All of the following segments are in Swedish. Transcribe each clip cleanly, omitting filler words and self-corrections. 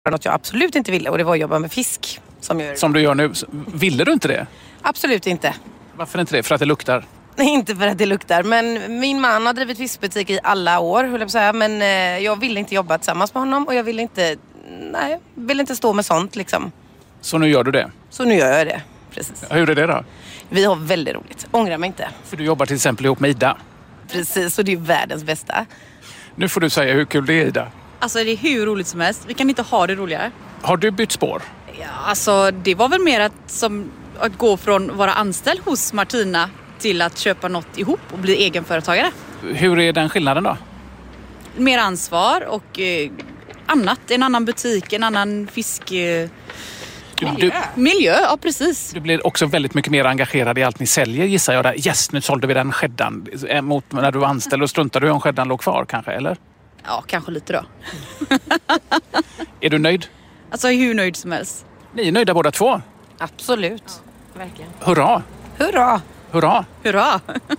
något jag absolut inte ville, och det var att jobba med fisk. Som du gör nu. Ville du inte det? Absolut inte. Varför inte det? För att det luktar? Nej, inte för att det luktar. Men min man har drivit fiskbutik i alla år, höll jag på att säga. Men jag ville inte jobba tillsammans med honom. Och jag ville inte stå med sånt liksom. Så nu gör du det? Så nu gör jag det, precis. Hur är det då? Vi har väldigt roligt. Ångrar mig inte. För du jobbar till exempel ihop med Ida. Precis, och det är världens bästa. Nu får du säga hur kul det är, Ida. Alltså det är hur roligt som helst. Vi kan inte ha det roligare. Har du bytt spår? Ja, alltså det var väl mer att gå från vara anställd hos Martina till att köpa något ihop och bli egenföretagare. Hur är den skillnaden då? Mer ansvar och annat. En annan butik, en annan fisk... Miljö, ja precis. Du blir också väldigt mycket mer engagerad i allt ni säljer, gissar jag. Yes, nu sålde vi den skeddan. Mot när du var anställd och struntade du om skeddan låg kvar kanske, eller? Ja, kanske lite då. Är du nöjd? Alltså hur nöjd som helst. Ni är nöjda båda två? Absolut. Verkligen. Hurra! Hurra! Hurra! Hurra!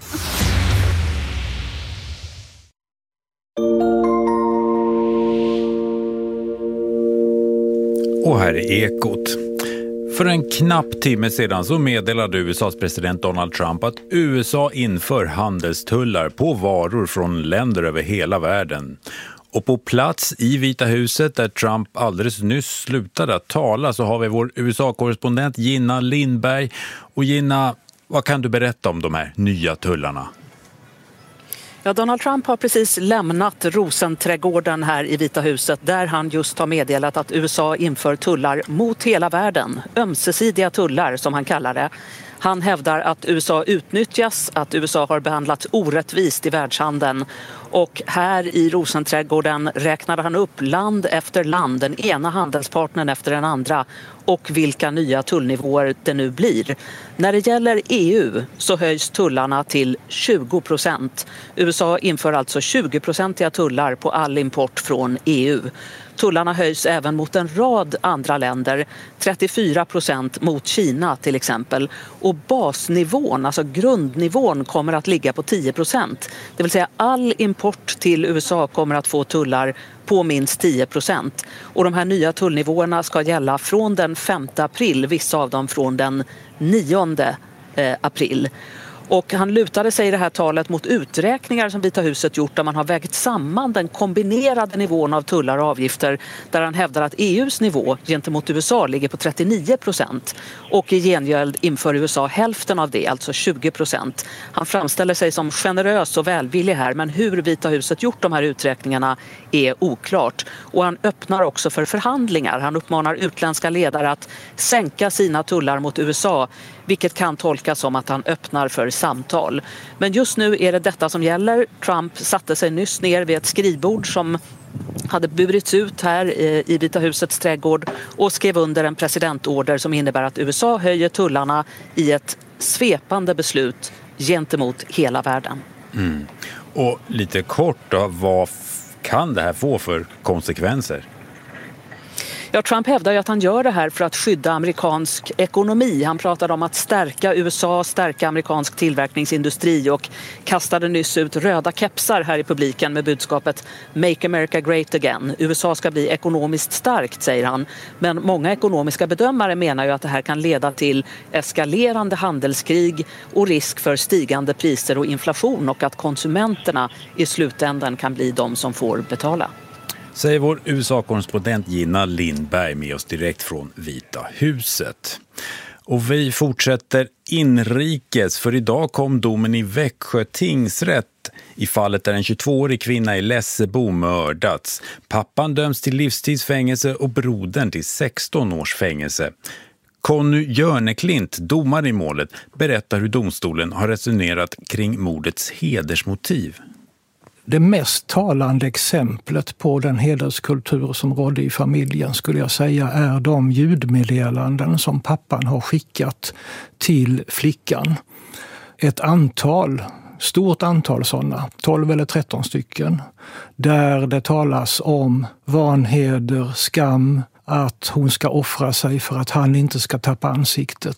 Och här är Ekot. För en knapp timme sedan så meddelade USAs president Donald Trump att USA inför handelstullar på varor från länder över hela världen. Och på plats i Vita huset där Trump alldeles nyss slutade att tala så har vi vår USA-korrespondent Gina Lindberg. Och Gina, vad kan du berätta om de här nya tullarna? Ja, Donald Trump har precis lämnat Rosenträdgården här i Vita huset där han just har meddelat att USA inför tullar mot hela världen. Ömsesidiga tullar som han kallar det. Han hävdar att USA utnyttjas, att USA har behandlats orättvist i världshandeln. Och här i Rosenträdgården räknade han upp land efter land, den ena handelspartnern efter den andra och vilka nya tullnivåer det nu blir. När det gäller EU så höjs tullarna till 20%. USA inför alltså 20% tullar på all import från EU. Tullarna höjs även mot en rad andra länder, 34% mot Kina till exempel. Och basnivån, alltså grundnivån, kommer att ligga på 10%. Det vill säga all import till USA kommer att få tullar på minst 10%. Och de här nya tullnivåerna ska gälla från den 5 april, vissa av dem från den 9 april. Och han lutade sig i det här talet mot uträkningar som Vita huset gjort där man har vägt samman den kombinerade nivån av tullar och avgifter där han hävdar att EUs nivå gentemot USA ligger på 39% och i gengäld inför USA hälften av det, alltså 20%. Han framställer sig som generös och välvillig här, men hur Vita huset gjort de här uträkningarna är oklart. Och han öppnar också för förhandlingar. Han uppmanar utländska ledare att sänka sina tullar mot USA, vilket kan tolkas som att han öppnar för samtal. Men just nu är det detta som gäller. Trump satte sig nyss ner vid ett skrivbord som hade burits ut här i Vita husets trädgård och skrev under en presidentorder som innebär att USA höjer tullarna i ett svepande beslut gentemot hela världen. Mm. Och lite kort då, vad kan det här få för konsekvenser? Ja, Trump hävdar ju att han gör det här för att skydda amerikansk ekonomi. Han pratade om att stärka USA, stärka amerikansk tillverkningsindustri och kastade nyss ut röda kepsar här i publiken med budskapet Make America Great Again. USA ska bli ekonomiskt starkt, säger han. Men många ekonomiska bedömare menar ju att det här kan leda till eskalerande handelskrig och risk för stigande priser och inflation och att konsumenterna i slutändan kan bli de som får betala. Säger vår USA-korrespondent Gina Lindberg med oss direkt från Vita huset. Och vi fortsätter inrikes, för idag kom domen i Växjö tingsrätt i fallet där en 22-årig kvinna i Lessebo mördats. Pappan döms till livstidsfängelse och brodern till 16 års fängelse. Conny Jörneklint, domare i målet, berättar hur domstolen har resonerat kring mordets hedersmotiv. Det mest talande exemplet på den hederskultur som rådde i familjen skulle jag säga är de ljudmeddelanden som pappan har skickat till flickan. Ett stort antal sådana, 12 eller 13 stycken, där det talas om vanheder, skam, att hon ska offra sig för att han inte ska tappa ansiktet.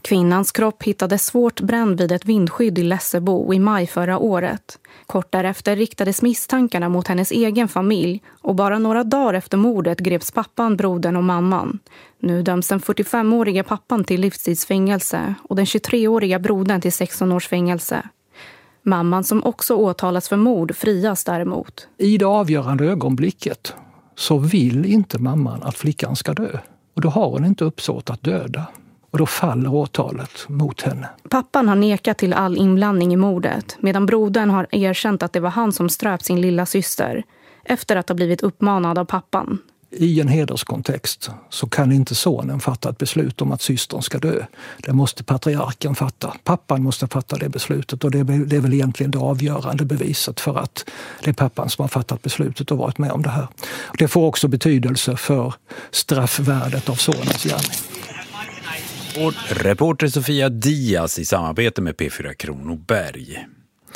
Kvinnans kropp hittades svårt bränd vid ett vindskydd i Lessebo i maj förra året. Kort därefter riktades misstankarna mot hennes egen familj och bara några dagar efter mordet greps pappan, brodern och mamman. Nu döms den 45-åriga pappan till livstidsfängelse och den 23-åriga brodern till 16 års fängelse. Mamman, som också åtalas för mord, frias däremot. I det avgörande ögonblicket så vill inte mamman att flickan ska dö. Och då har hon inte uppsåt att döda. Och då faller åtalet mot henne. Pappan har nekat till all inblandning i mordet, medan brodern har erkänt att det var han som ströp sin lilla syster efter att ha blivit uppmanad av pappan. I en hederskontext så kan inte sonen fatta ett beslut om att systern ska dö. Det måste patriarken fatta. Pappan måste fatta det beslutet, och det är väl egentligen det avgörande beviset för att det är pappan som har fattat beslutet och varit med om det här. Det får också betydelse för straffvärdet av sonens gärning. Och reporter Sofia Diaz i samarbete med P4 Kronoberg.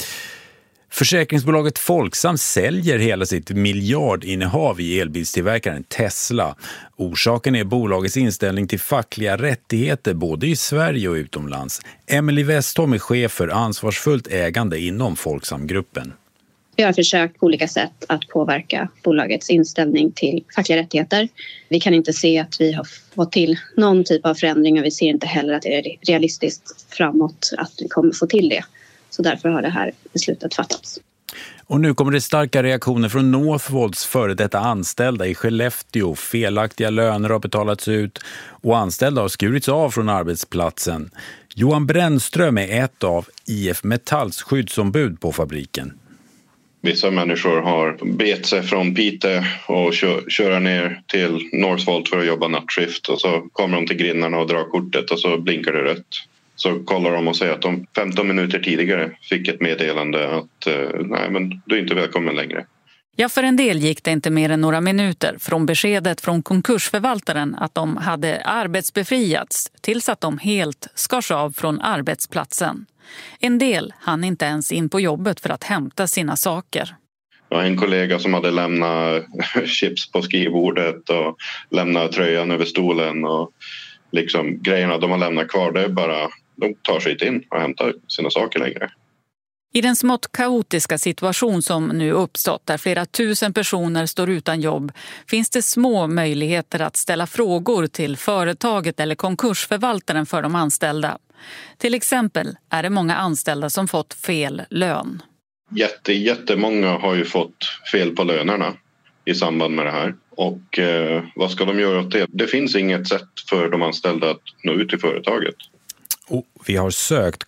Försäkringsbolaget Folksam säljer hela sitt miljardinnehav i elbilstillverkaren Tesla. Orsaken är bolagets inställning till fackliga rättigheter både i Sverige och utomlands. Emily Westholm är chef för ansvarsfullt ägande inom Folksamgruppen. Vi har försökt på olika sätt att påverka bolagets inställning till fackliga rättigheter. Vi kan inte se att vi har fått till någon typ av förändring, och vi ser inte heller att det är realistiskt framåt att vi kommer få till det. Så därför har det här beslutet fattats. Och nu kommer det starka reaktioner från Northvolts före detta anställda i Skellefteå. Felaktiga löner har betalats ut och anställda har skurits av från arbetsplatsen. Johan Brännström är ett av IF Metalls skyddsombud på fabriken. Vissa människor har bet sig från Piteå och köra ner till Northvolt för att jobba nattskift, och så kommer de till grindarna och drar kortet och så blinkar det rött. Så kollar de och säger att de 15 minuter tidigare fick ett meddelande att nej, men du är inte välkommen längre. Ja, för en del gick det inte mer än några minuter från beskedet från konkursförvaltaren att de hade arbetsbefriats tills att de helt skars av från arbetsplatsen. En del hann inte ens in på jobbet för att hämta sina saker. Jag har en kollega som hade lämnat chips på skrivbordet och lämnat tröjan över stolen, och liksom grejerna de har lämnat kvar, det är bara, de tar sig inte in och hämtar sina saker längre. I den smått kaotiska situation som nu uppstått, där flera tusen personer står utan jobb, finns det små möjligheter att ställa frågor till företaget eller konkursförvaltaren för de anställda. Till exempel är det många anställda som fått fel lön. Jättemånga har ju fått fel på lönerna i samband med det här. Och vad ska de göra åt det? Det finns inget sätt för de anställda att nå ut till företaget. Och vi har sökt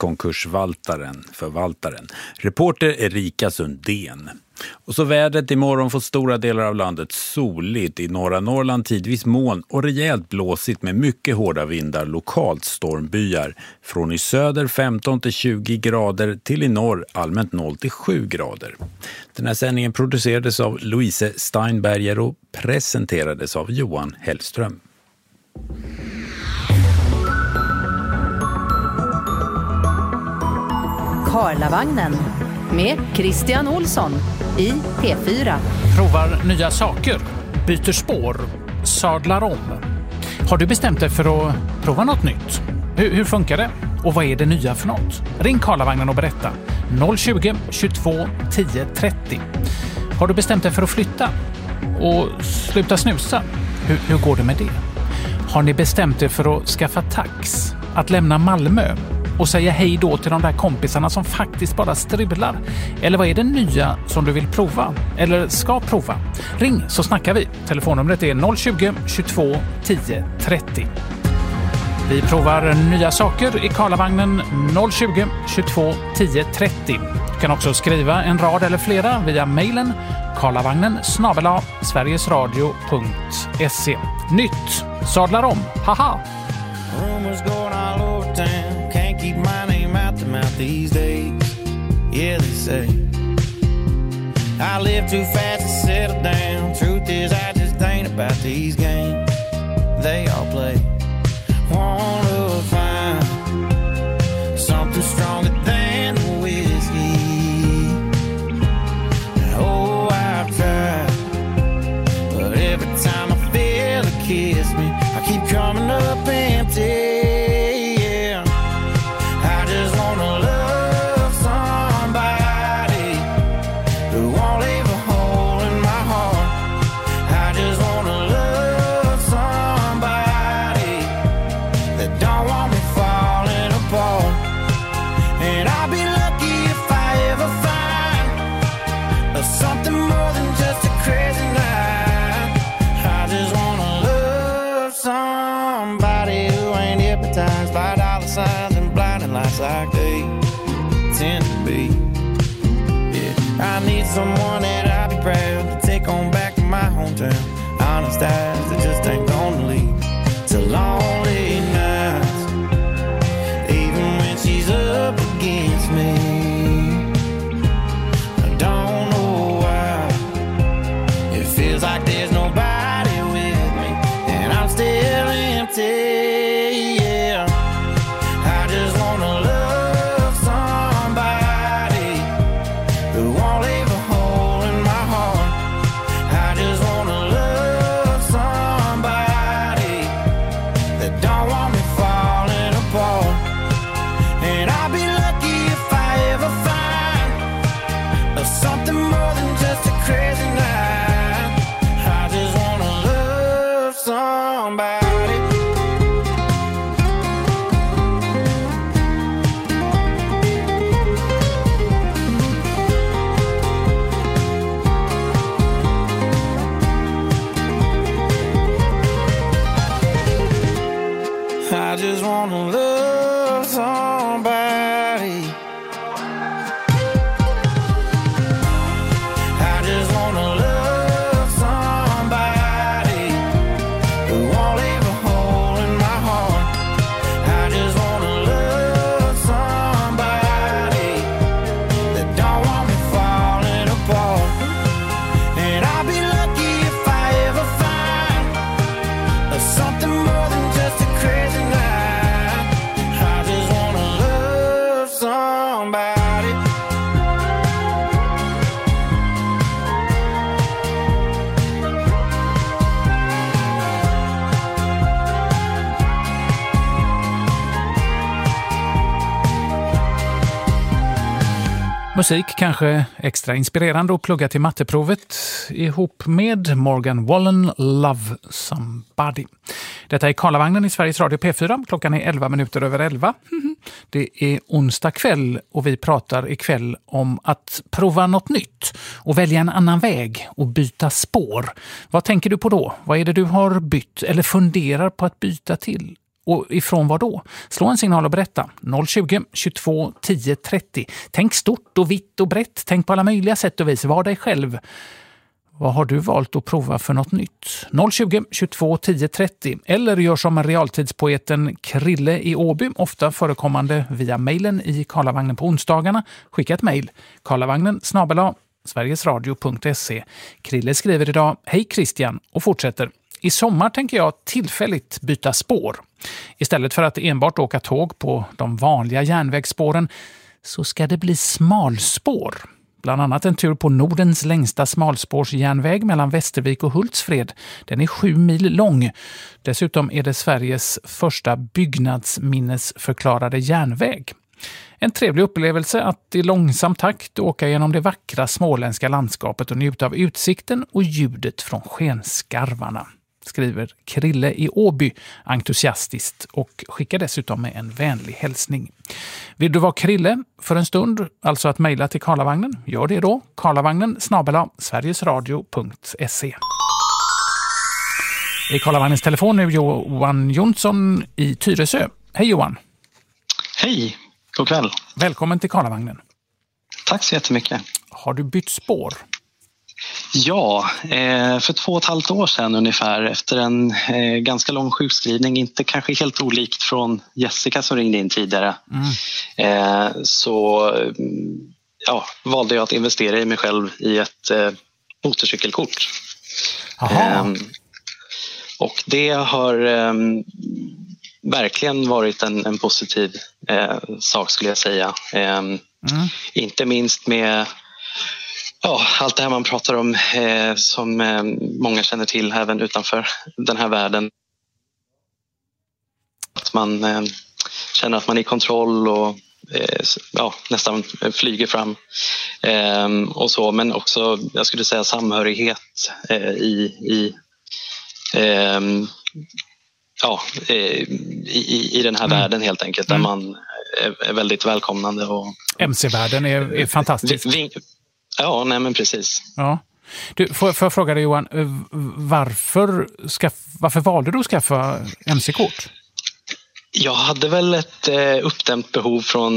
förvaltaren. Reporter Erika Sundén. Och så vädret imorgon får stora delar av landet soligt. I norra Norrland tidvis moln och rejält blåsigt med mycket hårda vindar, lokalt stormbyar. Från i söder 15 till 20 grader till i norr allmänt 0 till 7 grader. Den här sändningen producerades av Louise Steinberger och presenterades av Johan Hellström. Karlavagnen med Christian Olsson i P4. Provar nya saker, byter spår, sadlar om. Har du bestämt dig för att prova något nytt? Hur funkar det? Och vad är det nya för något? Ring Karlavagnen och berätta. 020 22 10 30. Har du bestämt dig för att flytta? Och sluta snusa? Hur går det med det? Har ni bestämt er för att skaffa tax? Att lämna Malmö? Och säga hej då till de där kompisarna som faktiskt bara strular? Eller vad är det nya som du vill prova? Eller ska prova? Ring så snackar vi. Telefonnumret är 020 22 10 30. Vi provar nya saker i Karlavagnen 020 22 10 30. Du kan också skriva en rad eller flera via mejlen karlavagnen@sverigesradio.se. Nytt. Sadlar om. Haha! Keep my name out the mouth these days. Yeah, they say I live too fast to settle down. Truth is I just ain't about these games they all play. Wanna find something stronger than whiskey. Oh, I've tried, but every time I feel a kiss me, I keep coming up empty. Yeah. nights like they tend to be. Yeah, I need someone that I'll be proud to take on back to my hometown. Honest eyes that just ain't gonna lead to lonely nights, even when she's up against me. I don't know why it feels like there's nobody with me, and I'm still empty. Yeah, I just wanna love somebody who won't leave a hole in my heart. I just wanna love somebody that don't want me falling apart. And I'll be lucky if I ever find something more than just a crazy night. I just wanna love somebody. I just wanna love somebody. I just wanna love somebody who won't leave a hole in my heart. I just wanna love somebody that don't want me falling apart. And I'll be lucky if I ever find something more than just a crazy night. I just wanna love somebody. Musik kanske extra inspirerande att plugga till matteprovet ihop med Morgan Wallen, Love Somebody. Detta är Karlavagnen i Sveriges Radio P4. Klockan är 11 minuter över 11. Det är onsdag kväll och vi pratar ikväll om att prova något nytt och välja en annan väg och byta spår. Vad tänker du på då? Vad är det du har bytt eller funderar på att byta till? Och ifrån vad då? Slå en signal och berätta. 020 22 10 30. Tänk stort och vitt och brett. Tänk på alla möjliga sätt och vis. Var dig själv. Vad har du valt att prova för något nytt? 020 22 10 30. Eller gör som realtidspoeten Krille i Åby, ofta förekommande via mejlen i Karlavagnen på onsdagarna. Skicka ett mejl. karlavagnen@sverigesradio.se. Krille skriver idag: Hej Christian, och fortsätter. I sommar tänker jag tillfälligt byta spår. Istället för att enbart åka tåg på de vanliga järnvägsspåren så ska det bli smalspår. Bland annat en tur på Nordens längsta smalspårsjärnväg mellan Västervik och Hultsfred. Den är 7 mil lång. Dessutom är det Sveriges första byggnadsminnesförklarade järnväg. En trevlig upplevelse att i långsam takt åka genom det vackra småländska landskapet och njuta av utsikten och ljudet från skenskarvarna, skriver Krille i Åby entusiastiskt och skickar dessutom med en vänlig hälsning. Vill du vara Krille för en stund, alltså att mejla till Karlavagnen, gör det då. karlavagnen@sverigesradio.se. I Karlavagnens telefon nu Johan Jonsson i Tyresö. Hej Johan! Hej, god kväll. Välkommen till Karlavagnen. Tack så jättemycket. Har du bytt spår? Ja, för 2,5 år sedan ungefär, efter en ganska lång sjukskrivning, inte kanske helt olikt från Jessica som ringde in tidigare, så valde jag att investera i mig själv i ett motorcykelkort. Och det har verkligen varit en positiv sak, skulle jag säga. Inte minst med allt det här man pratar om som många känner till även utanför den här världen. Att man känner att man är i kontroll och nästan flyger fram och så. Men också, jag skulle säga, samhörighet i den här världen helt enkelt, där man är väldigt välkomnande. Och MC-världen är fantastisk. Ja, nej men precis. Ja. Du, får jag fråga dig Johan, varför valde du att skaffa MC-kort? Jag hade väl ett uppdämt behov från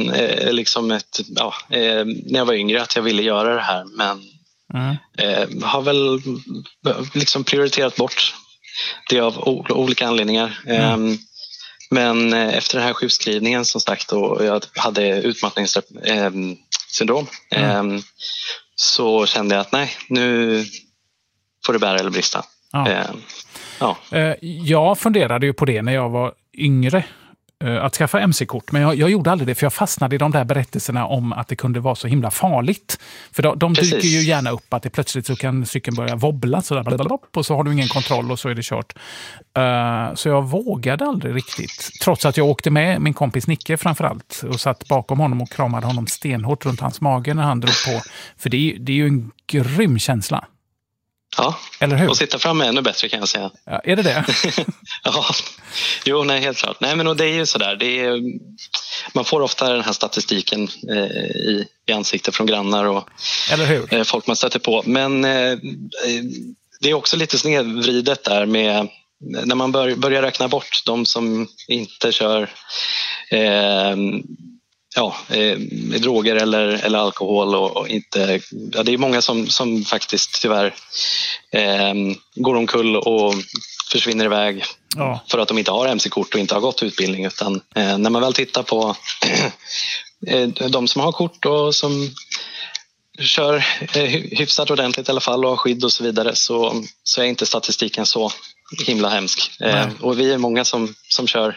när jag var yngre att jag ville göra det här, men har väl liksom prioriterat bort det av olika anledningar. Men efter den här sjukskrivningen som sagt, och jag hade utmattningssyndrom, så kände jag att nej, nu får det bära eller brista. Jag funderade ju på det när jag var yngre, att skaffa MC-kort, men jag gjorde aldrig det, för jag fastnade i de där berättelserna om att det kunde vara så himla farligt. För de dyker ju gärna upp att det plötsligt så kan cykeln börja wobbla och så har du ingen kontroll och så är det kört. Så jag vågade aldrig riktigt, trots att jag åkte med min kompis Nicke framförallt och satt bakom honom och kramade honom stenhårt runt hans mage när han drog på. För det är ju en grym känsla. Ja, eller hur? Och sitta fram är ännu bättre, kan jag säga. Ja, är det det? Ja, jo, nej, helt klart. Nej, men och det är ju sådär. Man får ofta den här statistiken i ansiktet från grannar och eller hur? Folk man stöter på. Men det är också lite snedvridet där med när man börjar räkna bort de som inte kör droger eller alkohol och inte, det är många som faktiskt tyvärr går omkull och försvinner iväg för att de inte har MC-kort och inte har gått utbildning, utan när man väl tittar på de som har kort och som kör hyfsat ordentligt i alla fall och har skydd och så vidare, så är inte statistiken så himla hemsk. Och vi är många som kör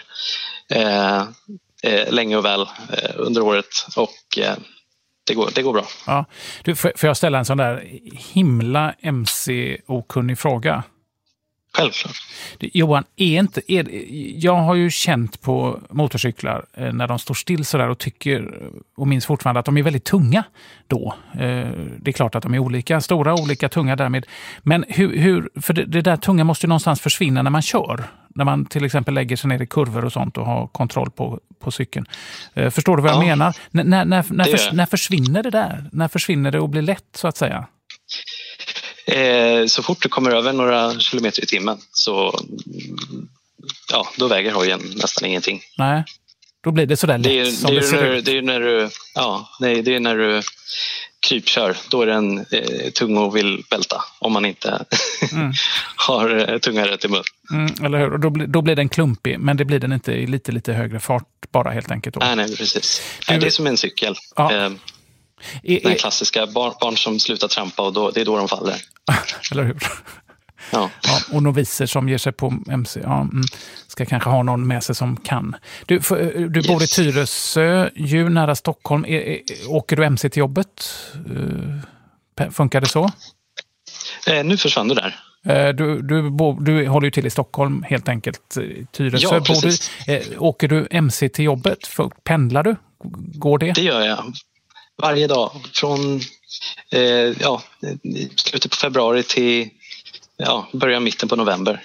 länge och väl under året, och det går bra. Ja. Du, får jag ställa en sån där himla MC-okunnig fråga? Självklart. Johan, jag har ju känt på motorcyklar när de står still sådär och tycker och minns fortfarande att de är väldigt tunga då. Det är klart att de är olika stora, olika tunga därmed. Men för det där tunga måste ju någonstans försvinna när man kör. När man till exempel lägger sig ner i kurvor och sånt och har kontroll på cykeln. Förstår du vad jag menar? När försvinner det där? När försvinner det och blir lätt, så att säga? Så fort du kommer över några kilometer i timmen så då väger hojen nästan ingenting. Nej, då blir det sådär lätt som det ser ut. Det är när du krypkör, då är den tung och vill välta om man inte har tunga rätt i mun. Eller hur? Och då blir den klumpig, men det blir den inte i lite högre fart bara, helt enkelt. Då. Nej, precis. Det är som en cykel. Ja. Den klassiska barn som slutar trampa, och det är då de faller. Eller hur? Ja. Och noviser som ger sig på MC ska kanske ha någon med sig som kan. Du bor i Tyresö, ju nära Stockholm. Åker du MC till jobbet? Funkar det så? Nu försvann du där. Du håller ju till i Stockholm, helt enkelt. Tyresö. Ja, precis. Åker du MC till jobbet? Pendlar du? Går det? Det gör jag. Varje dag. Från slutet på februari till början mitten på november.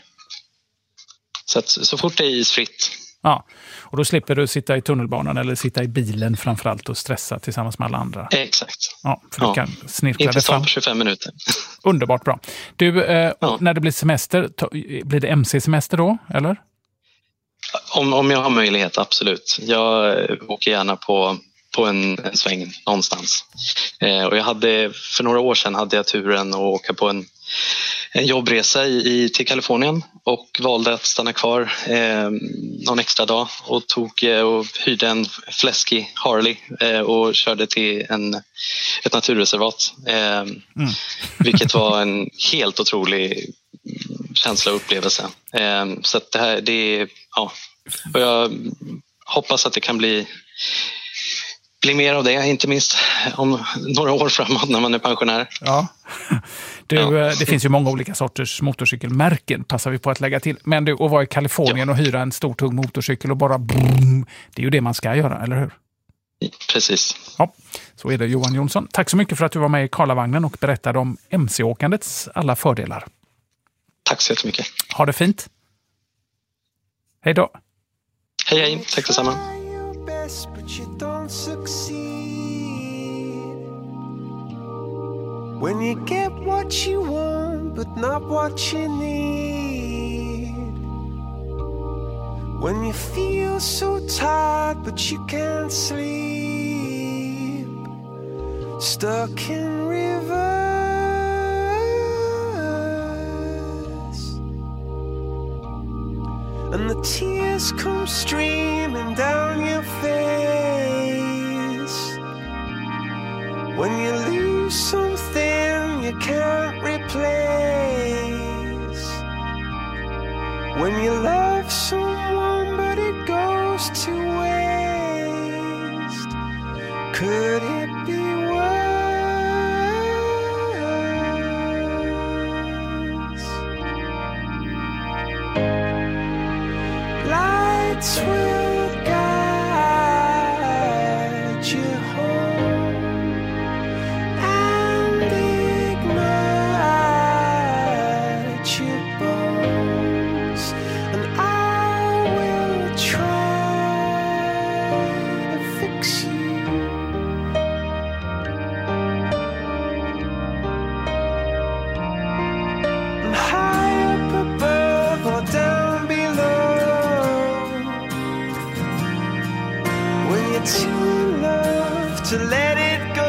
Så fort det är isfritt. Ja, och då slipper du sitta i tunnelbanan eller sitta i bilen framförallt och stressa tillsammans med alla andra. Exakt. Ja, för du kan snirkla inte det fram. Inte 25 minuter. Underbart bra. Du, när det blir semester, blir det MC-semester då, eller? Om jag har möjlighet, absolut. Jag åker gärna på en sväng någonstans. Och för några år sedan hade jag turen att åka på en jobbresa till Kalifornien och valde att stanna kvar någon extra dag och hyrde en fläskig Harley och körde till ett naturreservat. Vilket var en helt otrolig känsla och upplevelse. Så att och jag hoppas att det kan bli mer av det, inte minst om några år framåt när man är pensionär. Ja. Det finns ju många olika sorters motorcykelmärken, passar vi på att lägga till. Men att vara i Kalifornien och hyra en stor tung motorcykel och bara boom, det är ju det man ska göra, eller hur? Precis. Ja, så är det. Johan Jonsson. Tack så mycket för att du var med i Karlavagnen och berättade om MC-åkandets alla fördelar. Tack så jättemycket. Ha det fint. Hej då. Hej, tack detsamma. But you don't succeed. When you get what you want but not what you need. When you feel so tired but you can't sleep, stuck in rivers, and the tears come streaming down your face. When you lose something you can't replace, when you love someone but it goes to waste, could it be worse? Lights will guide you home and ignite your bones, and I will try to fix you. And high up above or down below, when you're too in love to let it go.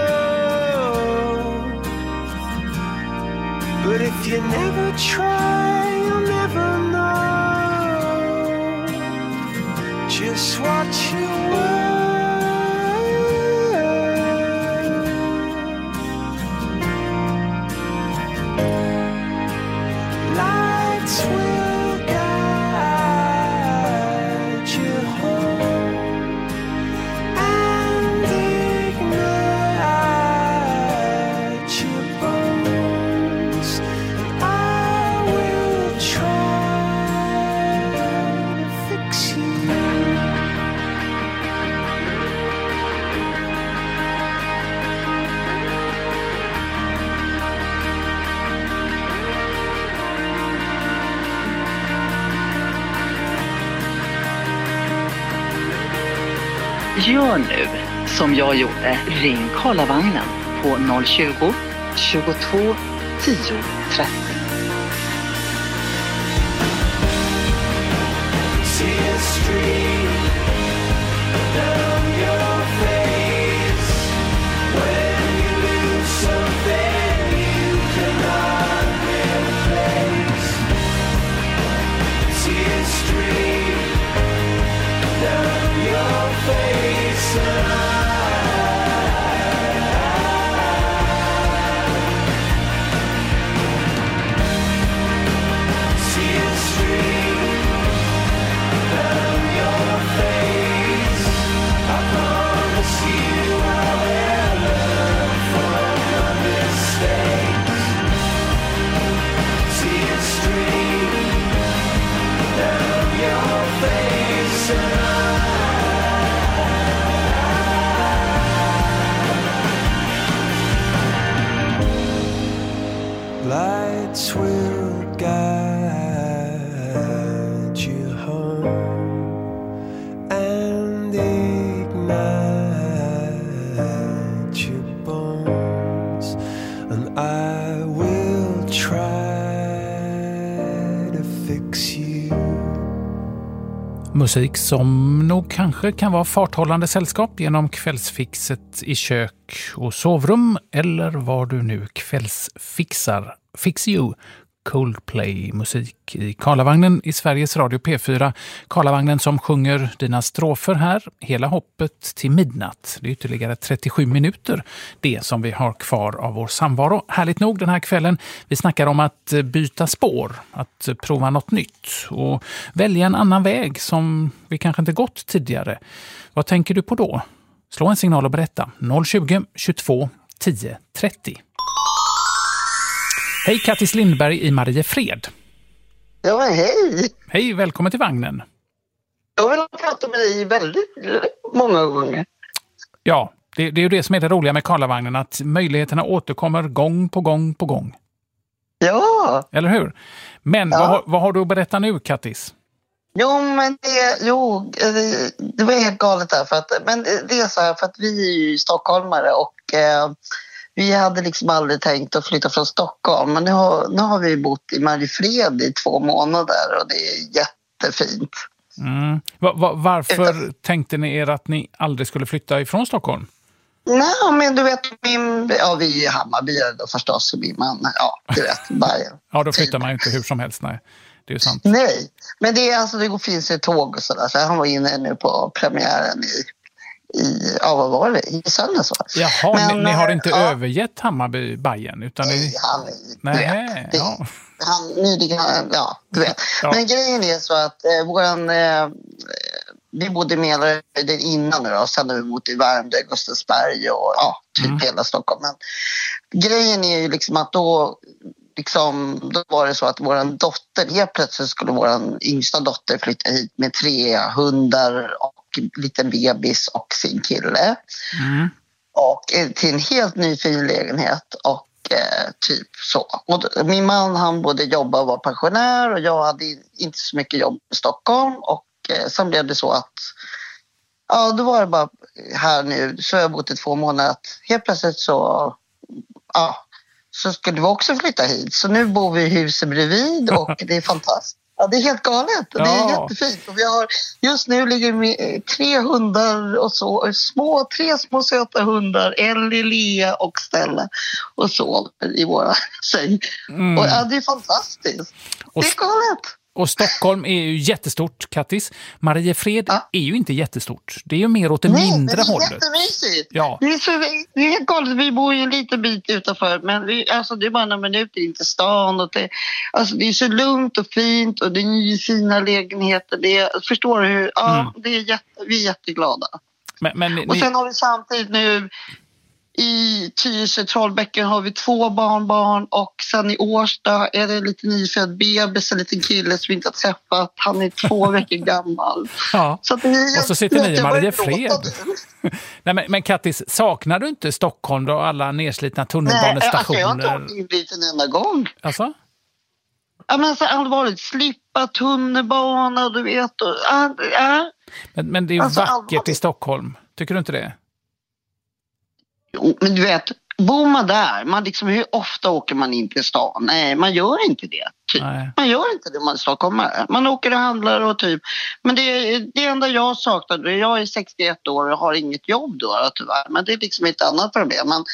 But if you never try, you'll never know just what you were. Lights will guide you home and ignite your bones, and I will try to fix you. Gör nu som jag gjorde. Ring Karlavagnen på 020 22 10 30. Tears stream down your face when you lose something you cannot replace. Tears stream down your face, and tears stream down your face. I promise you I will learn from my mistakes. Tears stream down your face, and lights will guide you home and ignite your bones, and I will try to fix you. Musik som nog kanske kan vara farthållande sällskap genom kvällsfixet i kök och sovrum, eller var du nu kvällsfixar. Fix You, Coldplay-musik i Karlavagnen i Sveriges Radio P4. Karlavagnen som sjunger dina strofer här hela hoppet till midnatt. Det är ytterligare 37 minuter det som vi har kvar av vår samvaro. Härligt nog den här kvällen. Vi snackar om att byta spår, att prova något nytt och välja en annan väg som vi kanske inte gått tidigare. Vad tänker du på då? Slå en signal och berätta. 020 22 10 30. Hej, Kattis Lindberg i Mariefred. Ja, men hej. Hej, välkommen till vagnen. Jag vill prata med dig väldigt många gånger. Ja, det är ju det som är det roliga med Karlavagnen, att möjligheterna återkommer gång på gång på gång. Ja. Eller hur? Men ja. Vad har du att berätta nu, Kattis? Jo, men det var helt galet där. Men det är så här, för att vi är ju stockholmare och vi hade liksom aldrig tänkt att flytta från Stockholm. Men nu har vi bott i Mariefred i 2 månader och det är jättefint. Varför tänkte ni er att ni aldrig skulle flytta ifrån Stockholm? Nej, men du vet, vi är Hammarbyare då förstås, min man, du vet, Bayern. Ja, då flyttar man ju inte hur som helst, nej. Det är ju sant. Nej, men det är alltså, det finns ett tåg och sådär, så han var inne nu på premiären vad var det? I söndags, va? Jaha, men, ni har inte övergett Hammarby Bayern, utan du vet. Ja. Men grejen är så att vi bodde i Mälardalen innan nu då, sen har vi bott i Värmdö, Gustavsberg och hela Stockholm. Men grejen är ju liksom att då var det så att våran dotter, helt plötsligt skulle våran yngsta dotter flytta hit med 3 hundar och liten bebis och sin kille. Och till en helt ny fin lägenhet och typ så. Och min man, han både jobbade och var pensionär och jag hade inte så mycket jobb i Stockholm och sen blev det så att då var det bara här nu, så har jag bott i 2 månader, att helt plötsligt så skulle vi också flytta hit. Så nu bor vi i huset bredvid och det är fantastiskt. Ja, det är helt galet. Det är jättefint. Och just nu ligger vi 3 hundar och så, 3 små söta hundar, Ellie, Lea och Stella, och sover i våra säng. Och det är fantastiskt. Det är galet. Och Stockholm är ju jättestort, Kattis. Mariefred är ju inte jättestort. Det är ju mer åt det mindre hållet. Det är jättemysigt. Ja. Det är helt galet. Vi bor ju en liten bit utanför, men det är bara några minuter in till stan. Och det är så lugnt och fint och det är fina lägenheter. Förstår du hur? Vi är jätteglada. Och sen har vi samtidigt nu i Tyresö, Trollbäcken har vi 2 barnbarn och sen i Årsta är det lite nyfödd bebis, en liten kille som vi inte har träffat. Han är 2 veckor gammal. Ja. Så och så sitter ni i Mariefred. Nej, men Kattis, saknar du inte Stockholm då, alla nedslitna tunnelbanestationer? Jag har inte åkt in dit en enda gång. Alltså? Ja, men så allvarligt, slippa tunnelbana, du vet. Men det är ju vackert i Stockholm. Tycker du inte det? Jo, men du vet, bor man där, hur ofta åker man in till stan? Nej, man gör inte det. Typ. Man gör inte det man ska komma. Man åker och handlar och typ. Men det enda jag saknar, jag är 61 år och har inget jobb då tyvärr. Men det är liksom ett annat problem. Men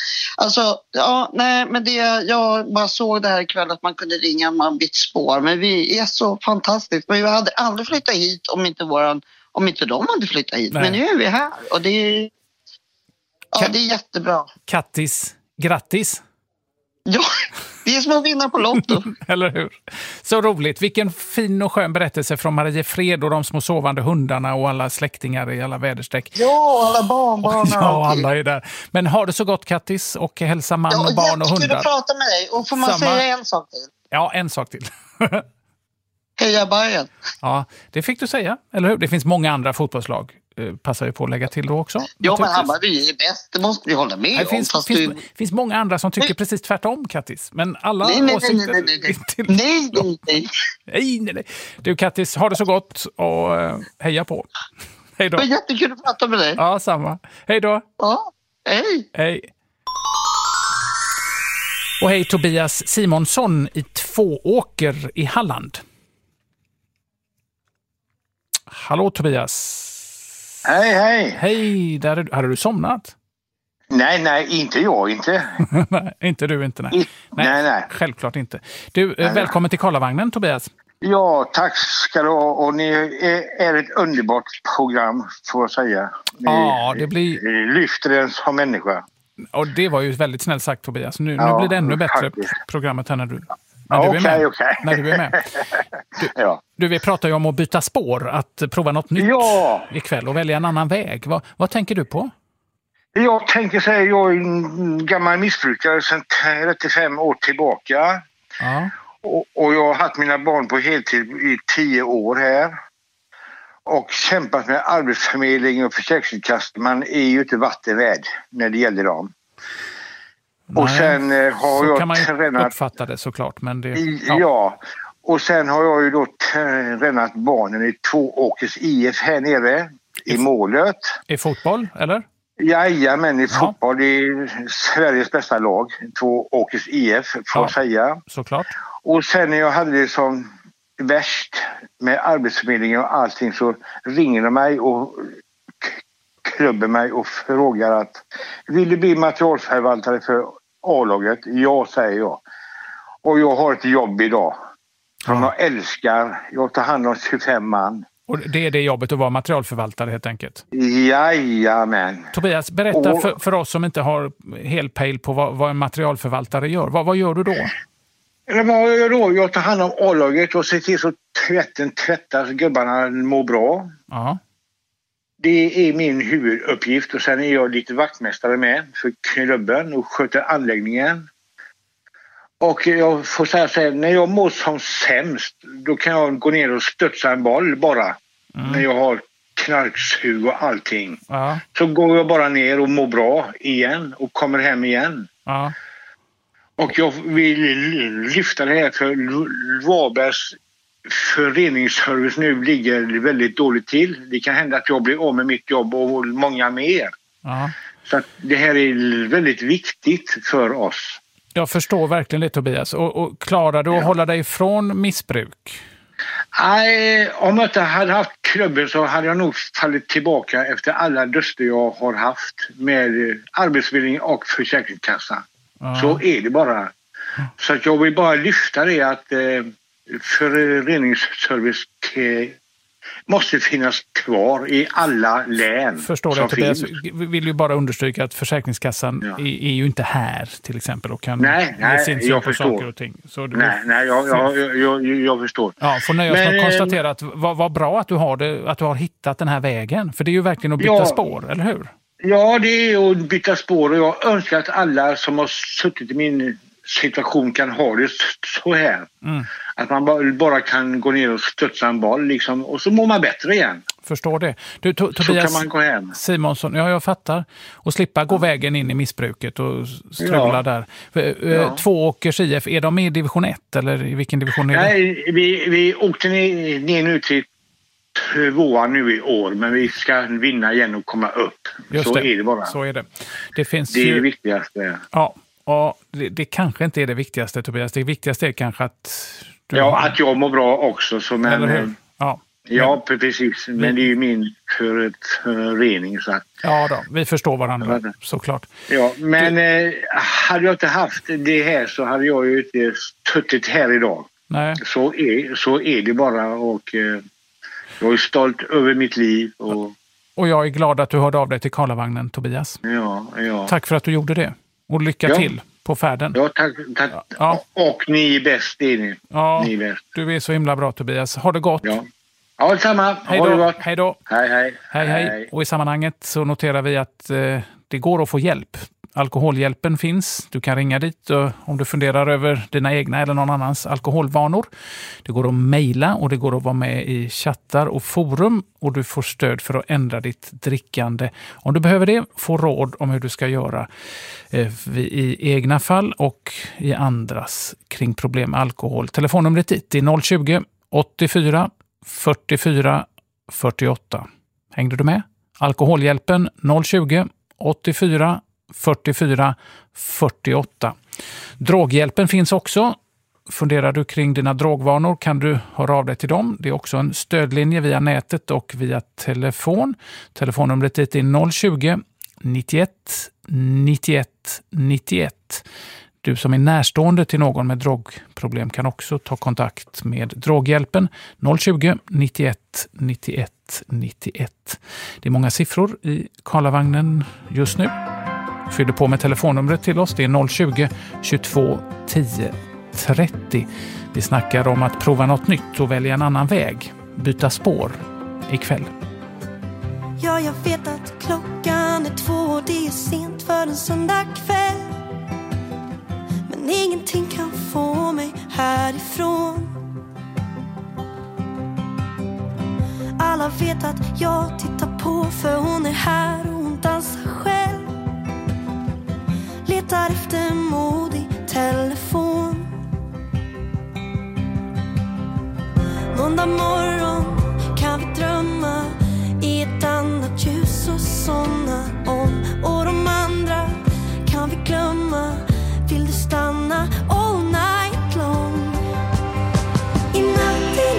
jag bara såg det här ikväll att man kunde ringa, man bytt spår. Men vi är så fantastiskt. Men vi hade aldrig flyttat hit om inte de hade flyttat hit. Nej. Men nu är vi här och det är... Ja, det är jättebra. Kattis, grattis. Ja, det är som att vinna på Lotto. Eller hur? Så roligt. Vilken fin och skön berättelse från Mariefred och de små sovande hundarna och alla släktingar i alla väderstreck. Ja, alla barnbarn. Ja, alla är där. Men har det så gott, Kattis, och hälsa man och barn och hundar. Ja, jättekul att prata med dig. Och får man säga en sak till? Ja, en sak till. Heja Bayern. Ja, det fick du säga, eller hur? Det finns många andra fotbollslag. Passar ju på att lägga till då också. Ja, men Hammarby är bäst, det måste vi hålla med om. Det finns många andra som tycker precis tvärtom, Kattis. Men alla åsikter... Nej. Du, Kattis, ha det så gott och heja på. Hej då. Det var jättekul att prata med dig. Ja, samma. Hej då. Ja, hej. Hej. Och hej Tobias Simonsson i Tvååker i Halland. Hallå Tobias. Hej. Hej, där hade du somnat? Nej, inte jag, inte. Nej, inte du, inte. Nej. Självklart inte. Du, välkommen till Karlavagnen, Tobias. Ja, tack ska du ha. Och ni är ett underbart program, får jag säga. Ni lyfter en som människa. Och det var ju väldigt snällt sagt, Tobias. Nu blir det ännu bättre programmet här när du... Okej. När du är med. Vi pratar ju om att byta spår, att prova något nytt ikväll och välja en annan väg. Vad tänker du på? Jag tänker säga, jag är en gammal missbrukare sedan 35 år tillbaka. Ja. Och jag har haft mina barn på heltid i 10 år här. Och kämpat med arbetsförmedling och försäkringskassan. Man är ju inte vattenvärd när det gäller dem. Nej, och sen har jag kan man ju uppfatta det såklart. Men det, och sen har jag ju då tränat barnen i Tvååkers IF här nere i målet. I fotboll, eller? Jajamän, i fotboll. Det är Sveriges bästa lag. Tvååkers IF, får jag säga. Såklart. Och sen när jag hade det som värst med Arbetsförmedlingen och allting så ringer de mig och klubbar mig och frågar att vill du bli materialförvaltare för A-laget? Ja, säger jag. Och jag har ett jobb idag som jag älskar. Jag tar hand om 25 man. Och det är det jobbet att vara materialförvaltare helt enkelt? Jajamän. Tobias, berätta för oss som inte har helpejl på vad en materialförvaltare gör. Vad gör du då? Vad gör jag då? Jag tar hand om A-laget och ser till så tvättas så gubbarna mår bra. Ja. Det är min huvuduppgift och sen är jag lite vaktmästare med för klubben och sköter anläggningen. Och jag får säga så här, när jag mår som sämst då kan jag gå ner och stötsa en boll bara. När jag har knarksug och allting. Ja. Så går jag bara ner och mår bra igen och kommer hem igen. Ja. Och jag vill lyfta det här för Varbergs föreningsservice nu ligger väldigt dåligt till. Det kan hända att jag blir av med mitt jobb och många mer. Ja. Så att det här är väldigt viktigt för oss. Jag förstår verkligen det, Tobias. Och klarar du att hålla dig ifrån missbruk? Nej, om jag inte hade haft klubben så hade jag nog fallit tillbaka efter alla döster jag har haft med Arbetsförmedlingen och Försäkringskassan. Ja. Så är det bara. Så att jag vill bara lyfta det att föreningsservice måste finnas kvar i alla län. Förstår det, Tobias. Vi vill ju bara understryka att Försäkringskassan är ju inte här till exempel och kan ge sin syn på saker och ting. Så jag förstår. Ja, får nöja oss med att konstatera att vad bra att du har hittat den här vägen. För det är ju verkligen att byta spår, eller hur? Ja, det är att byta spår och jag önskar att alla som har suttit i min situation kan ha det så här. Att man bara kan gå ner och stötsa en boll liksom, och så mår man bättre igen. Förstår det. Du, Tobias så kan man gå hem. Simonsson, jag fattar. Och slippa gå vägen in i missbruket och strula där. Tvååkers IF, är de i division 1 eller i vilken division är det? Nej, vi åkte ner nu till 2 nu i år, men vi ska vinna igen och komma upp. Just så det. Är det bara. Så är det. Det är det viktigaste. Ja. Ja, det kanske inte är det viktigaste, Tobias. Det viktigaste är kanske att... att jag mår bra också. Så men, eller hur? Ja, precis. Men det är ju min förening. Så att, ja då, vi förstår varandra, såklart. Ja, men hade jag inte haft det här så hade jag ju inte suttit här idag. Nej. Så är det bara och jag är stolt över mitt liv. Och jag är glad att du hörde av dig till Karlavagnen, Tobias. Ja. Tack för att du gjorde det. Och lycka till på färden. Ja, tack. Ja. Och ni är bäst, det är ni. Ja, ni är bäst. Du är så himla bra, Tobias. Ha det gott. Ja, detsamma. Hej då. Hej då. Hej. Och i sammanhanget så noterar vi att det går att få hjälp. Alkoholhjälpen finns. Du kan ringa dit om du funderar över dina egna eller någon annans alkoholvanor. Det går att mejla och det går att vara med i chattar och forum. Och du får stöd för att ändra ditt drickande. Om du behöver det, få råd om hur du ska göra i egna fall och i andras kring problem med alkohol. Telefonnumret dit är 020 84 44 48. Hängde du med? Alkoholhjälpen 020 84 44 48. Droghjälpen finns också. Funderar du kring dina drogvanor kan du höra av dig till dem. Det är också en stödlinje via nätet och via telefon. Telefonnumret dit är 020 91 91 91. Du som är närstående till någon med drogproblem kan också ta kontakt med Droghjälpen 020 91 91 91. Det är många siffror i Karlavagnen just nu. Fyller på med telefonnumret till oss. Det är 020 22 10 30. Vi snackar om att prova något nytt och välja en annan väg. Byta spår ikväll. Ja, jag vet att klockan är 2 och det är sent för en söndag kväll. Men ingenting kan få mig härifrån. Alla vet att jag tittar på för hon är här och hon dansar själv. Letar efter mod i telefon. Måndag morgon kan vi drömma i ett annat ljus och somna om. Och de andra kan vi glömma. Vill du stanna all night long? I natt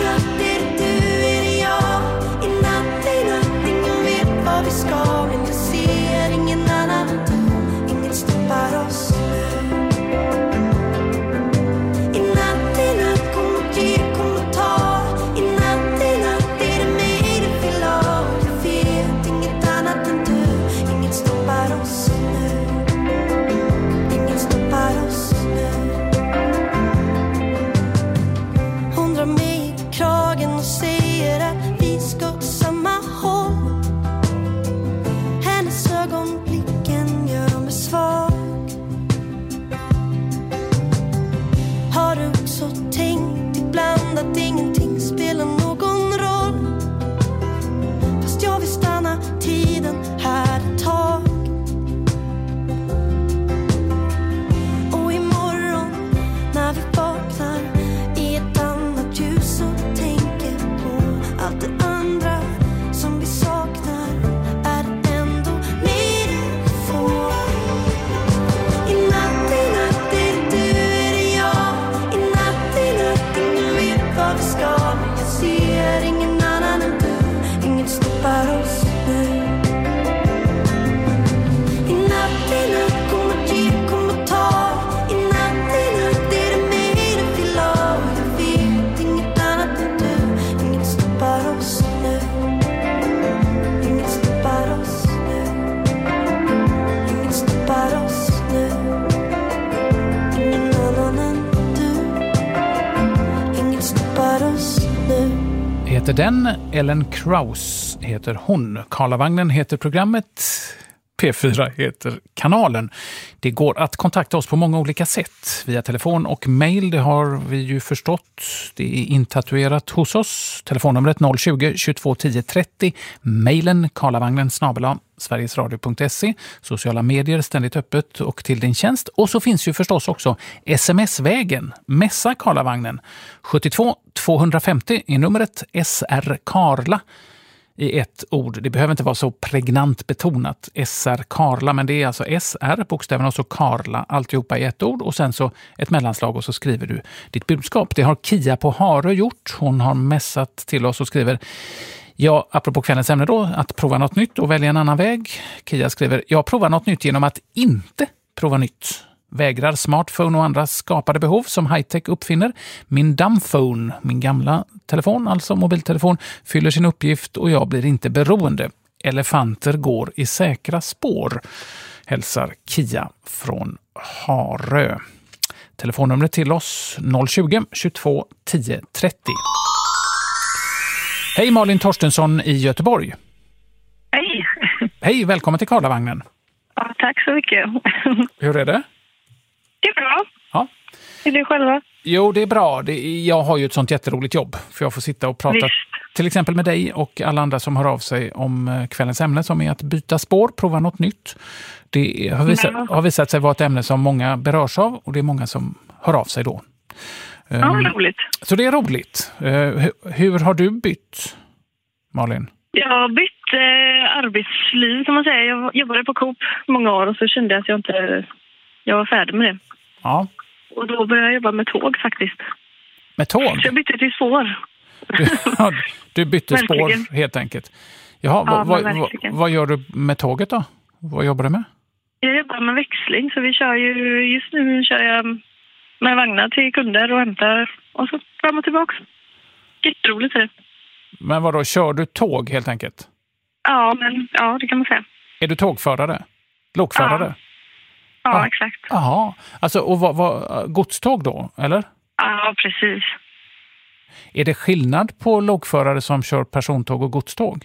den. Ellen Krauss heter hon. Karlavagnen heter programmet. P4 heter kanalen. Det går att kontakta oss på många olika sätt. Via telefon och mejl, det har vi ju förstått. Det är intatuerat hos oss. Telefonnumret 020 22 10 30. Mejlen karlavagnen@sverigesradio.se. Sociala medier ständigt öppet och till din tjänst. Och så finns ju förstås också sms-vägen. Messa Karlavagnen. 72 250 är numret SR Karla. I ett ord. Det behöver inte vara så pregnant betonat. SR Karla, men det är alltså SR, bokstäverna och så Karla, alltihopa i ett ord och sen så ett mellanslag och så skriver du ditt budskap. Det har Kia på Harö gjort. Hon har messat till oss och skriver: ja, apropå kvällens ämne då, att prova något nytt och välja en annan väg. Kia skriver: jag provar något nytt genom att inte prova nytt. Vägrar smartphone och andra skapade behov som high-tech uppfinner. Min dumbphone, min gamla telefon, alltså mobiltelefon, fyller sin uppgift och jag blir inte beroende. Elefanter går i säkra spår, hälsar Kia från Harö. Telefonnumret till oss 020 22 10 30. Hej, Malin Torstensson i Göteborg. Hej. Hej, välkommen till Karlavagnen. Ja, tack så mycket. Hur är det? Det är bra. Ja. Är du själva? Jo, det är bra. Jag har ju ett sånt jätteroligt jobb. För jag får sitta och prata till exempel med dig och alla andra som hör av sig om kvällens ämne som är att byta spår, prova något nytt. Det har visat sig vara ett ämne som många berörs av och det är många som hör av sig då. Ja, roligt. Så det är roligt. Hur har du bytt, Malin? Jag har bytt arbetsliv kan man säga. Jag jobbade på Coop många år och så kände jag att jag var färdig med det. Ja. Och då började jag jobba med tåg faktiskt. Med tåg? Så jag bytte till spår. Du bytte spår helt enkelt. Jaha, vad gör du med tåget då? Vad jobbar du med? Jag jobbar med växling så just nu kör jag med vagnar till kunder och hämtar och så fram och tillbaka. Jätteroligt är det. Men vadå, kör du tåg helt enkelt? Ja, det kan man säga. Är du tågförare? Lokförare? Ja, exakt. Jaha, alltså och vad godståg då, eller? Ja, precis. Är det skillnad på lokförare som kör persontåg och godståg?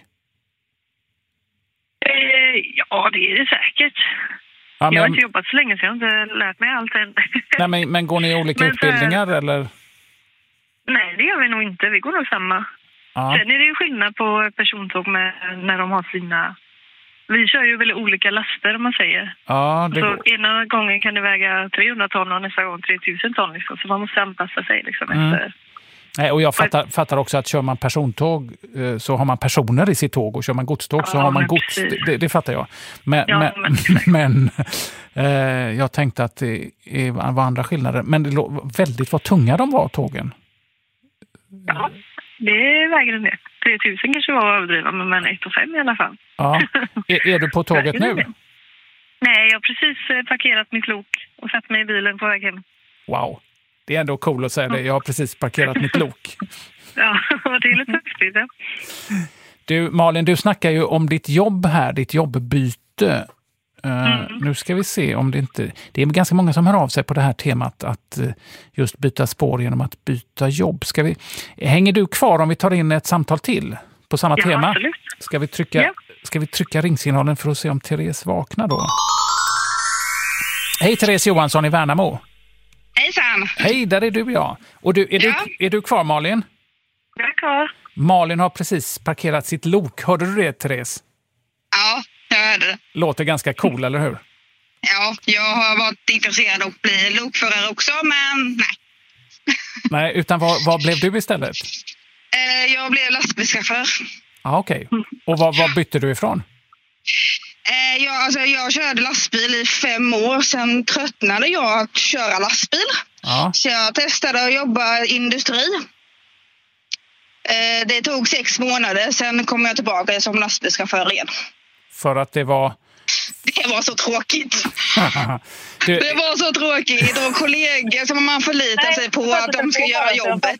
Ja, det är det säkert. Ja, jag har inte jobbat så länge så jag har inte lärt mig allt än. Nej, men går ni i olika utbildningar eller? Nej, det gör vi nog inte. Vi går nog samma. Ja. Sen är det ju skillnad på persontåg när de har sina... Vi kör ju väldigt olika laster om man säger. Ja, så ena gången kan det väga 300 ton och nästa gång 3000 ton. Liksom. Så man måste anpassa sig liksom efter... Nej, och jag fattar också att kör man persontåg så har man personer i sitt tåg och kör man godståg så har man gods. Det fattar jag. Men jag tänkte att det var andra skillnader. Men det låg väldigt vad tunga de var, tågen. Ja, det väger en del. 3000 kanske var att överdriva, men 1,5 i alla fall. Ja. Är du på tåget nu? Nej, jag har precis parkerat mitt lok och satt mig i bilen på väg hem. Wow. Det är ändå cool att säga det. Jag har precis parkerat mitt lok. Ja, det är lite häftigt. Ja. Du, Malin, du snackar ju om ditt jobb här, ditt jobbbyte. Nu ska vi se om det inte... Det är ganska många som hör av sig på det här temat att just byta spår genom att byta jobb. Hänger du kvar om vi tar in ett samtal till på samma tema? Absolut. Ska vi trycka ringsignalen för att se om Therese vaknar då? Hej, Therese Johansson i Värnamo. Hejsan. Hej, där är du, ja. Och är du kvar, Malin? Jag är kvar. Malin har precis parkerat sitt lok. Hörde du det, Therese? Ja, jag hörde det. Låter ganska cool, eller hur? Ja, jag har varit intresserad av att bli lokförare också, men nej. Nej, utan vad blev du istället? Jag blev lastbilschaufför. Ja, okej. Och vad bytte du ifrån? Jag körde lastbil i 5 år. Sen tröttnade jag att köra lastbil. Ja. Så jag testade att jobba i industri. Det tog 6 månader. Sen kom jag tillbaka som lastbilschaufför igen. För att det var... Det var så tråkigt. Det var så tråkigt. Och kollegor som man förlitar sig på att de ska göra jobbet.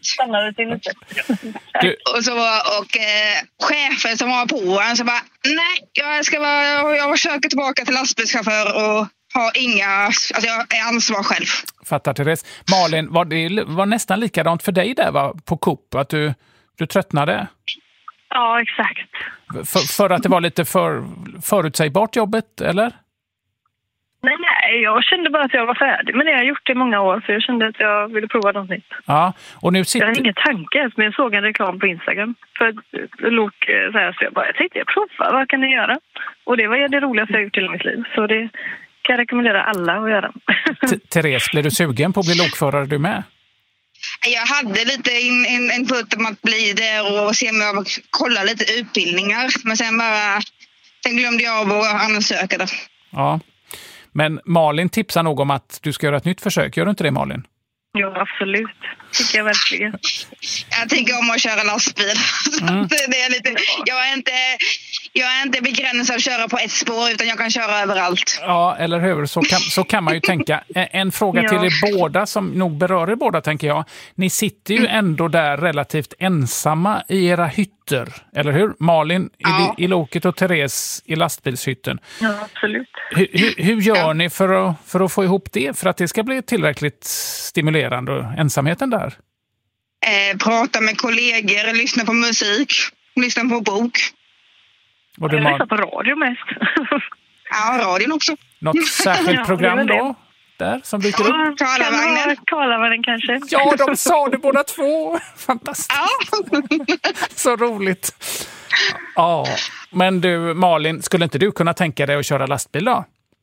Och chefen som var på en så bara, nej, jag försöker tillbaka till lastbilschaufför och har jag är ansvar själv. Fattar, Therese. Malin, var nästan likadant för dig där på Coop, att du tröttnade? Ja, exakt. För att det var lite förutsägbart jobbet, eller? Nej, jag kände bara att jag var färdig. Men det har jag gjort i många år, så jag kände att jag ville prova något nytt. Ja, och nu Jag hade ingen tanke ens, men jag såg en reklam på Instagram. För lok så här, så jag tänkte jag prova, vad kan jag göra? Och det var det roligaste jag gjort i mitt liv. Så det kan jag rekommendera alla att göra. Therese, blev du sugen på att bli lokförare du med? Jag hade lite en putt om att bli där och se om jag kollar lite utbildningar. Men sen glömde jag av att ansöka där. Ja, men Malin tipsar nog om att du ska göra ett nytt försök. Gör du inte det, Malin? Ja, absolut. Tycker jag verkligen. Jag tycker om att köra lastbil. Det är lite, jag är inte begränsad att köra på ett spår, utan jag kan köra överallt. Ja, eller hur? Så kan man ju tänka. En fråga till er båda som nog berör er båda, tänker jag. Ni sitter ju ändå där relativt ensamma i era hytter, eller hur? Malin i loket och Therese i lastbilshytten. Ja, absolut. Hur gör ni för att få ihop det? För att det ska bli tillräckligt stimulerande och ensamheten där? Prata med kollegor, lyssna på musik, lyssna på bok. Och jag lyssnar på radio mest. Ja, radion också. Något särskilt program då? Där som dyker upp? Karlavagnen kanske. Ja, de sa det båda två. Fantastiskt. Ja. Så roligt. Ja, men du Malin, skulle inte du kunna tänka dig att köra lastbil då?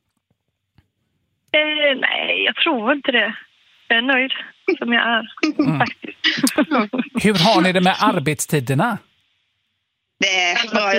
Nej, jag tror inte det. Jag är nöjd som jag är, faktiskt. Hur har ni det med arbetstiderna? Det är bra.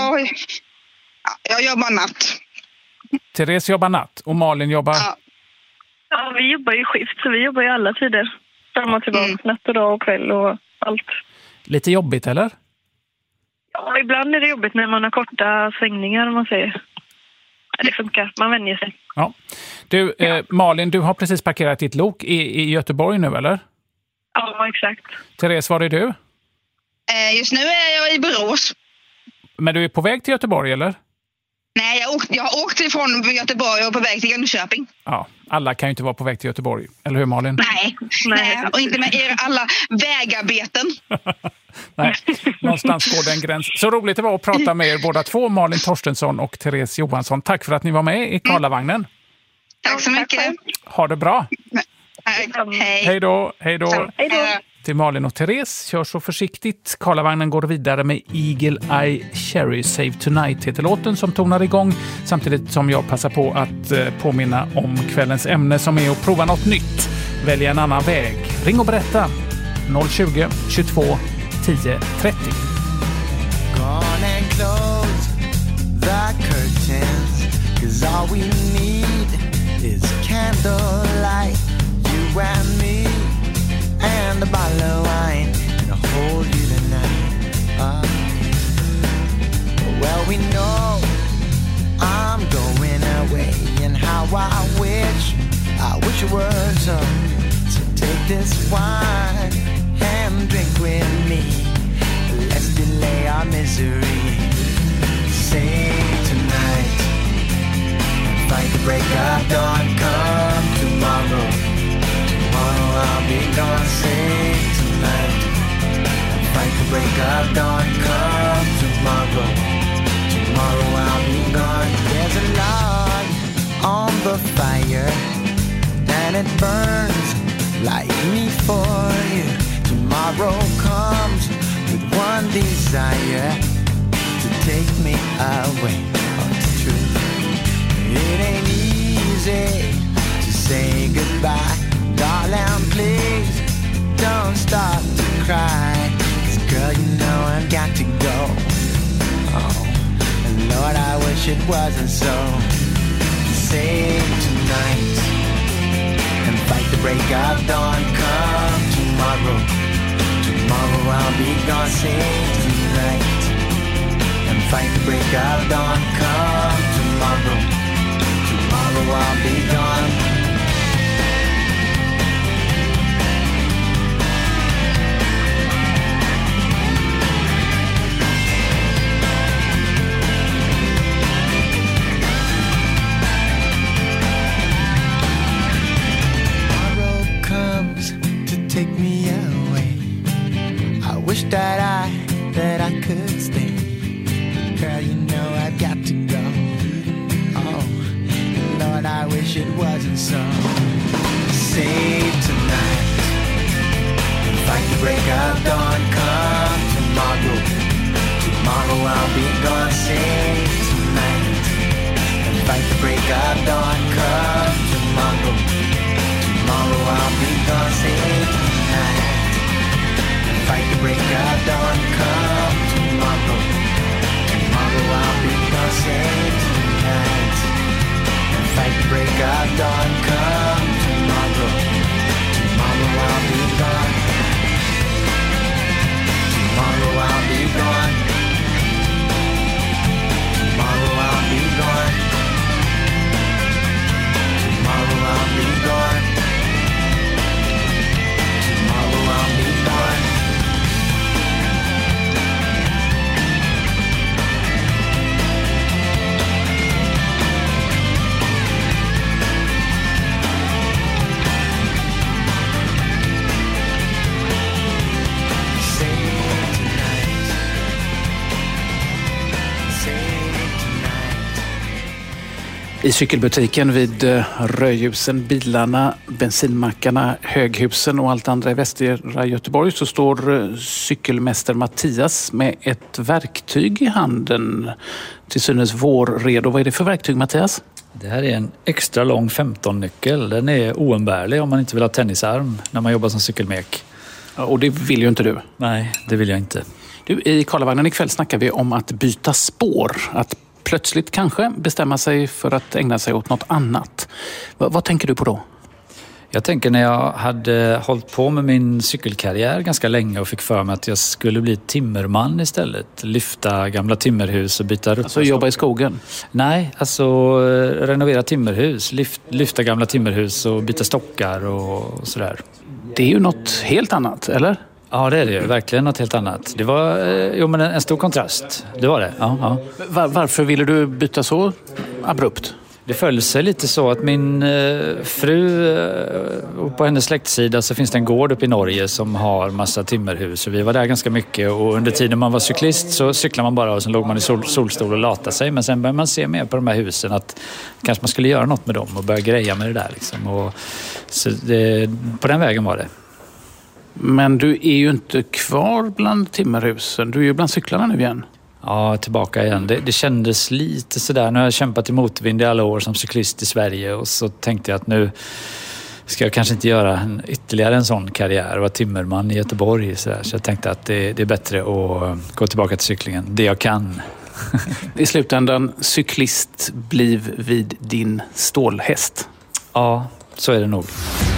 Jag jobbar natt. Therese jobbar natt och Malin jobbar... Ja, vi jobbar ju skift, så vi jobbar ju alla tider. Fram och tillbaka, natt och dag och kväll och allt. Lite jobbigt, eller? Ja, ibland är det jobbigt när man har korta svängningar, om man säger. Det funkar, man vänjer sig. Ja. Du, Malin, du har precis parkerat ditt lok i Göteborg nu, eller? Ja, exakt. Therese, var är du? Just nu är jag i Borås. Men du är på väg till Göteborg, eller? Nej, jag har åkt ifrån Göteborg och på väg till Jönköping. Ja, alla kan ju inte vara på väg till Göteborg. Eller hur, Malin? Nej, och inte med alla vägarbeten. Nej, någonstans går det en gräns. Så roligt det var att prata med er båda två, Malin Torstensson och Therese Johansson. Tack för att ni var med i Karlavagnen. Tack så mycket. Ha det bra. Hej. Hej då. Hej då. Till Malin och Therese, kör så försiktigt. Karlavagnen går vidare med Eagle Eye Cherry Save Tonight heter låten som tonar igång. Samtidigt som jag passar på att påminna om kvällens ämne som är att prova något nytt. Välja en annan väg. Ring och berätta. 020 22 10 30. Gone and close the curtains, 'cause all we need is candlelight, you and me, and a bottle of wine to hold you tonight. Well, we know I'm going away, and how I wish it were so. So take this wine and drink with me. Let's delay our misery. Sing tonight and fight the break of dawn. Come tomorrow. Tomorrow I'll be gone. Sing tonight and fight the break of dawn. Come tomorrow. Tomorrow I'll be gone. There's a log on the fire and it burns like me for you. Tomorrow comes with one desire to take me away. Oh, it's true. It ain't easy to say goodbye. Darling, please don't start to cry. 'Cause girl, you know I've got to go. Oh, and Lord, I wish it wasn't so. Sing tonight and fight the break of dawn. Come tomorrow. Tomorrow I'll be gone. Sing tonight and fight the break of dawn. Come tomorrow. Tomorrow I'll be gone. Tomorrow comes to take me away. I wish that I I could stay. Girl, you know I've got to go. Oh, Lord, I wish it wasn't so. Save tonight. Fight the break of dawn, come tomorrow. Tomorrow I'll be gone, save tonight. Fight the break of dawn, come tomorrow. Tomorrow I'll be gone, save tonight. Fight the break of dawn, come tomorrow. Tomorrow I'll be gone, save tonight. Fight the break of dawn, come tomorrow. Tomorrow I'll be gone. Tomorrow I'll be gone. Tomorrow I'll be gone. Tomorrow I'll be gone. Tomorrow I'll be gone. I cykelbutiken vid rödljusen, bilarna, bensinmackarna, höghusen och allt andra i västra Göteborg så står cykelmästare Mattias med ett verktyg i handen. Till synes vårredo. Vad är det för verktyg, Mattias? Det här är en extra lång 15-nyckel. Den är oumbärlig om man inte vill ha tennisarm när man jobbar som cykelmek. Ja, och det vill ju inte du. Nej, det vill jag inte. Du, i Karlavagnen ikväll snackar vi om att byta spår. Att plötsligt kanske bestämma sig för att ägna sig åt något annat. Vad tänker du på då? Jag tänker när jag hade hållit på med min cykelkarriär ganska länge och fick för mig att jag skulle bli timmerman istället. Lyfta gamla timmerhus och byta rutt. Alltså jobba i skogen? Nej, alltså renovera timmerhus. Lyfta gamla timmerhus och byta stockar och sådär. Det är ju något helt annat, eller? Ja, det är det ju. Verkligen något helt annat. Det var men en stor kontrast. Det var det. Ja. Varför ville du byta så abrupt? Det föll sig lite så att min fru, och på hennes släktsida så finns det en gård uppe i Norge som har massa timmerhus. Och vi var där ganska mycket och under tiden man var cyklist så cyklade man bara och sen låg man i solstol och latade sig. Men sen började man se mer på de här husen att kanske man skulle göra något med dem och börja greja med det där. Liksom. Och så på den vägen var det. Men du är ju inte kvar bland timmerhusen. Du är ju bland cyklarna nu igen. Ja, tillbaka igen. Det kändes lite sådär. Nu har jag kämpat i motvind i alla år som cyklist i Sverige och så tänkte jag att nu ska jag kanske inte göra ytterligare en sån karriär och vara timmerman i Göteborg. Så jag tänkte att det är bättre att gå tillbaka till cyklingen. Det jag kan. I slutändan, cyklist bliv vid din stålhäst. Ja, så är det nog.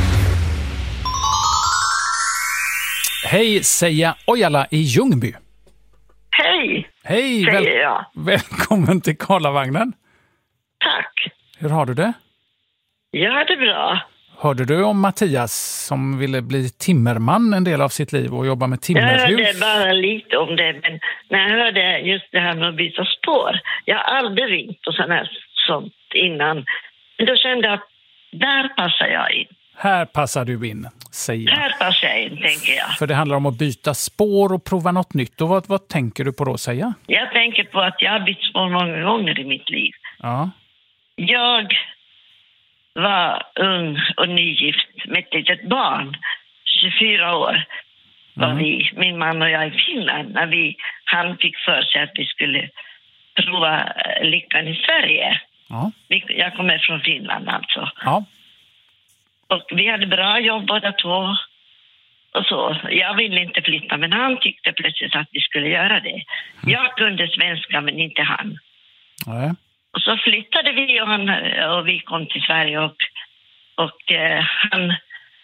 Hej, Seija Ojala i Ljungby. Hej! Hej, säger jag. Välkommen till Karlavagnen. Tack. Hur har du det? Jag har det bra. Hörde du om Mattias som ville bli timmerman en del av sitt liv och jobba med timmerhus? Jag hörde bara lite om det, men när jag hörde just det här med att byta spår. Jag har aldrig ringt på sånt innan. Men då kände jag att där passar jag in. Här passar du in, säger jag. Här passar jag in, tänker jag. För det handlar om att byta spår och prova något nytt. Och vad tänker du på då, säga? Jag tänker på att jag har bytt spår många gånger i mitt liv. Ja. Jag var ung och nygift med ett litet barn. 24 år var vi, min man och jag, i Finland. När han fick för sig att vi skulle prova lyckan i Sverige. Ja. Jag kommer från Finland alltså. Ja. Och vi hade bra jobb båda två. Och så. Jag ville inte flytta, men han tyckte plötsligt att vi skulle göra det. Jag kunde svenska, men inte han. Nej. Och så flyttade vi och vi kom till Sverige och han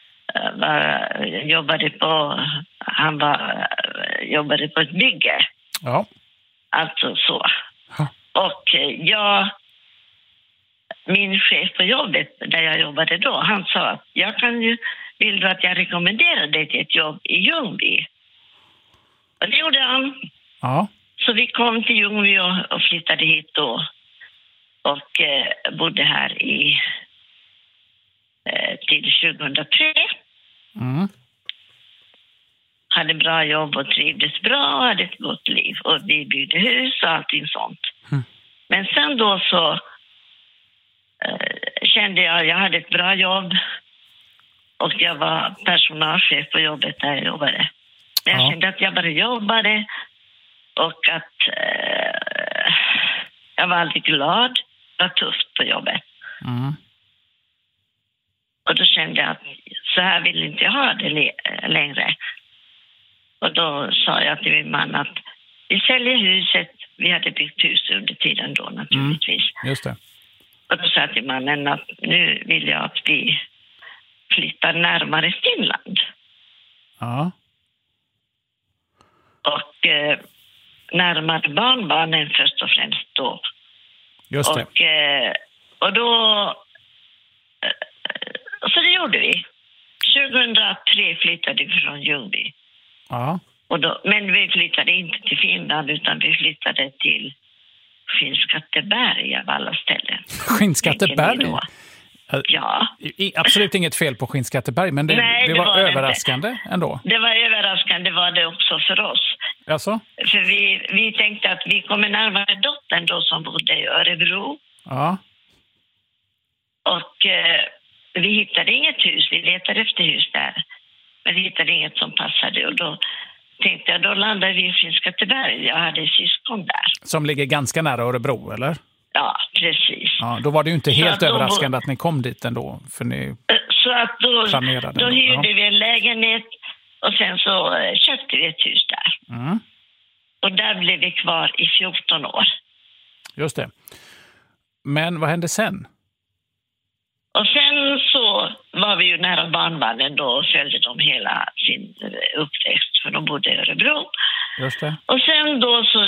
jobbade på ett bygge. Ja. Alltså så. Ja. Och min chef på jobbet där jag jobbade då, han sa att vill du att jag rekommenderar dig till ett jobb i Ljungby? Och det gjorde han. Ja. Så vi kom till Ljungby och flyttade hit då. Och bodde här till 2003. hade bra jobb och trivdes bra och hade ett gott liv. Och vi byggde hus och allting sånt. Men sen då så kände jag hade ett bra jobb. Och jag var personalchef på jobbet där jag jobbade. Men jag kände att jag bara jobbade. Och att jag var aldrig glad. Det var tufft på jobbet. Och då kände jag att så här vill inte jag ha det längre. Och då sa jag till min man att vi säljer huset. Vi hade byggt hus under tiden då naturligtvis. Just det. Och då sa jag till mannen att nu vill jag att vi flyttar närmare Finland. Ja. Och närmare barnbarnen först och främst då. Just det. Och då... Så det gjorde vi. 2003 flyttade vi från Ljungby. Ja. Men vi flyttade inte till Finland utan vi flyttade till Skinnskatteberg av alla ställen. Skinnskatteberg? Ja. Absolut inget fel på Skinnskatteberg, men det var överraskande inte. Ändå. Det var överraskande, var det också för oss. Alltså? För vi tänkte att vi kommer närmare dottern då som bodde i Örebro. Ja. Och vi hittade inget hus, vi letade efter hus där. Men vi hittade inget som passade och då tänkte jag, då landade vi i Skinnskatteberg. Jag hade syskon där. Som ligger ganska nära Örebro, eller? Ja, precis. Ja, då var det ju inte helt överraskande att ni kom dit ändå, för ni så att då hyrde vi en lägenhet och sen så köpte vi ett hus där. Och där blev vi kvar i 14 år. Just det. Men vad hände sen? Och sen så var vi ju nära barnbarnen då och följde dem hela sin uppväxt, för de bodde i Örebro. Just det. Och sen då så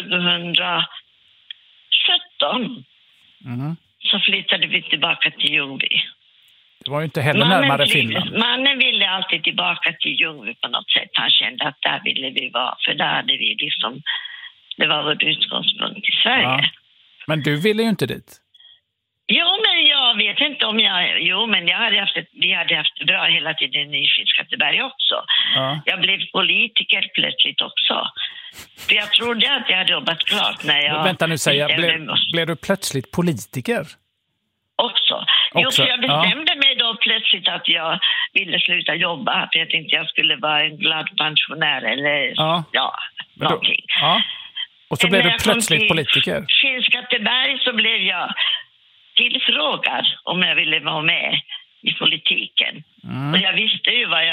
2017 så flyttade vi tillbaka till Ljungby. Det var ju inte heller närmare Finland. Mannen ville alltid tillbaka till Ljungby på något sätt. Han kände att där ville vi vara, för där hade vi liksom, det var vår utgångspunkt i Sverige. Ja. Men du ville ju inte dit. Jo, men jag vet inte om men vi hade haft det bra hela tiden i Skinnskatteberg också. Ja. Jag blev politiker plötsligt också. För jag trodde att jag hade jobbat klart när jag... Vänta nu, blev du plötsligt politiker? Också. Jo, för jag bestämde mig då plötsligt att jag ville sluta jobba. För jag tänkte jag skulle vara en glad pensionär eller någonting. Ja. Och så blev du plötsligt politiker? Skinnskatteberg så blev jag tillfrågad om jag ville vara med i politiken. Och jag visste ju var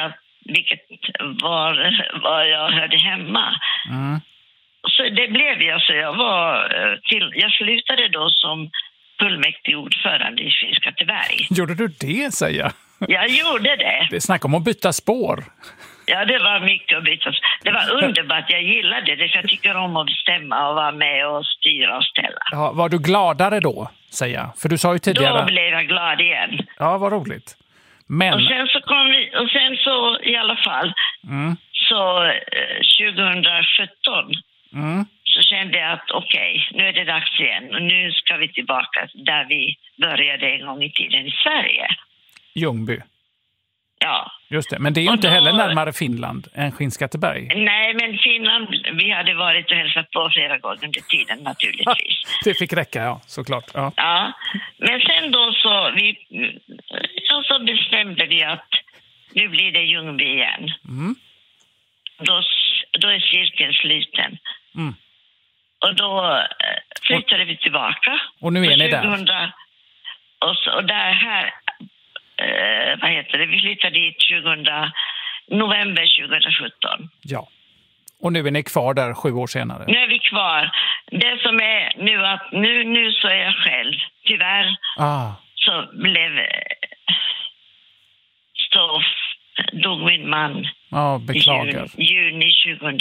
jag hörde hemma. Så det blev jag. Så jag slutade då som fullmäktig ordförande i Skinnskatteberg. Gjorde du det, säger jag? Jag gjorde det. Det snackar om att byta spår. Ja, det var mycket att byta. Det var underbart, jag gillade det. För jag tycker om att bestämma och vara med och styra och ställa. Ja, var du gladare då, säger jag? För du sa ju tidigare... Då blev jag glad igen. Ja, vad roligt. Men... Och sen så kom vi, och sen så i alla fall, så 2017 så kände jag att okej, nu är det dags igen. Och nu ska vi tillbaka där vi började en gång i tiden i Sverige. Ljungby. Ja. Just det, men det är ju inte heller närmare Finland än Skinnskatteberg. Nej, men Finland, vi hade varit och hälsat på flera gånger under tiden naturligtvis. Det fick räcka, ja, såklart. Ja, men sen då så bestämde vi att nu blir det Ljungby igen. Då är cirkeln sluten. Och då flyttade vi tillbaka. Och nu är ni där? Och där här... vi flyttade dit november 2017. Ja. Och nu är ni kvar där 7 år senare? Nu är vi kvar. Det som är nu att nu så är jag själv. Tyvärr så dog min man beklagar. I juni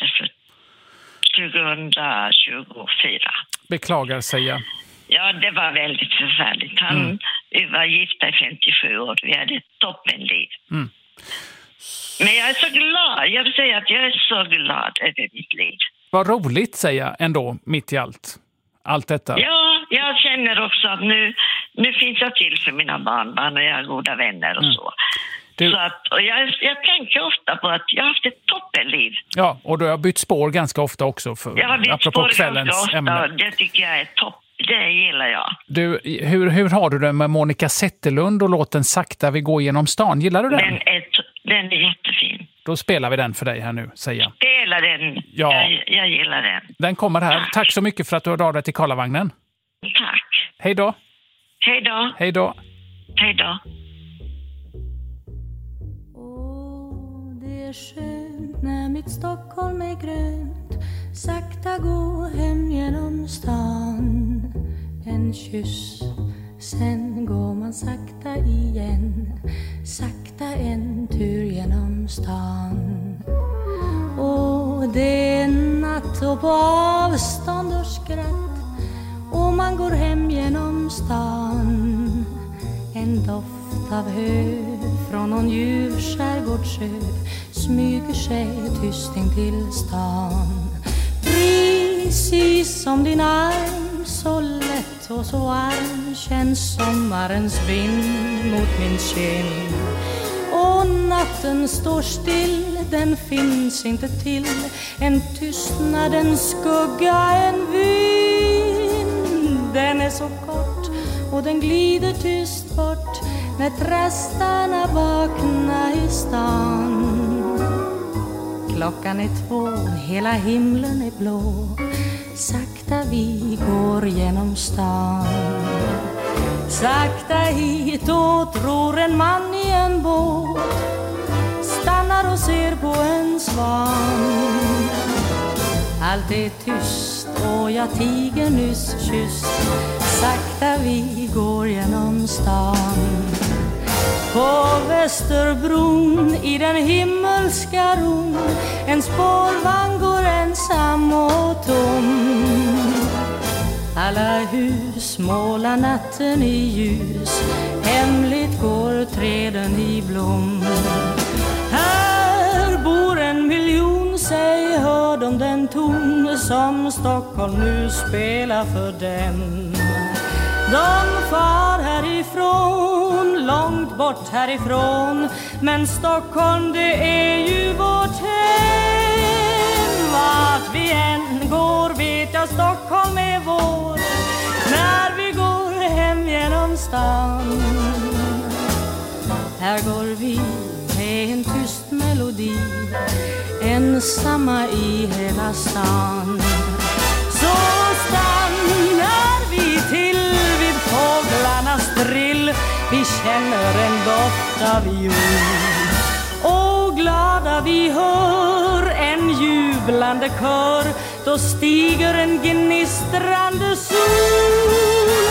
2024. Beklagar, säger jag. Ja, det var väldigt förfärligt. Vi var gifta i 57 år. Vi hade ett toppenliv. Men jag är så glad. Jag vill säga att jag är så glad över mitt liv. Vad roligt, säger jag ändå, mitt i allt detta. Ja, jag känner också att nu finns jag till för mina barnbarn och jag har goda vänner och så. Så att, och jag tänker ofta på att jag har haft ett toppenliv. Ja, och du har bytt spår ganska ofta också. Jag har bytt apropå spår kvällens ganska ofta ämne. och det tycker jag är topp. Det gillar jag. Du, hur har du det med Monica Zetterlund och låten Sakta vi går genom stan? Gillar du den? Den är jättefin. Då spelar vi den för dig här nu, säger jag. Spela den. Ja. Jag gillar den. Den kommer här. Tack så mycket för att du hörde av dig till Karlavagnen. Tack. Hej då. Hej då. Hej då. Hej då. Det är skönt när mitt Stockholm är grönt. Sakta gå hem genom stan. En kyss, sen går man sakta igen. Sakta en tur genom stan. Och det är natt och på avstånd och skratt. Och man går hem genom stan. En doft av hö från någon ljuv skärgårdssjö smyger sig tyst in till stan. Precis som din arm, så lätt och så varm känns sommarens vind mot min kind. Och natten står still, den finns inte till. En tystnad, en skugga, en vind. Den är så kort och den glider tyst bort när trastarna vaknar i stan. Klockan är 2, hela himlen är blå. Sakta vi går genom stan. Sakta hit och tror en man i en båt stannar och ser på en svan. Allt är tyst och jag tiger nyss kysst. Sakta vi går genom stan. På Västerbron i den himmelska ron en spårvagn går ensam och tom. Alla hus målar natten i ljus. Hemligt går träden i blom. Här bor 1 miljon, säg hör de den ton som Stockholm nu spelar för dem. De far härifrån, långt bort härifrån. Men Stockholm det är ju vårt hem. Vart vi än går vet jag Stockholm är vår. När vi går hem genom stan. Här går vi med en tyst melodi, ensamma i hela stan. Så stannar vi till vid fåglarnas drill. Vi känner en doft av jord. Och glada vi hör en jublande kör. Då stiger en gnistrande sol.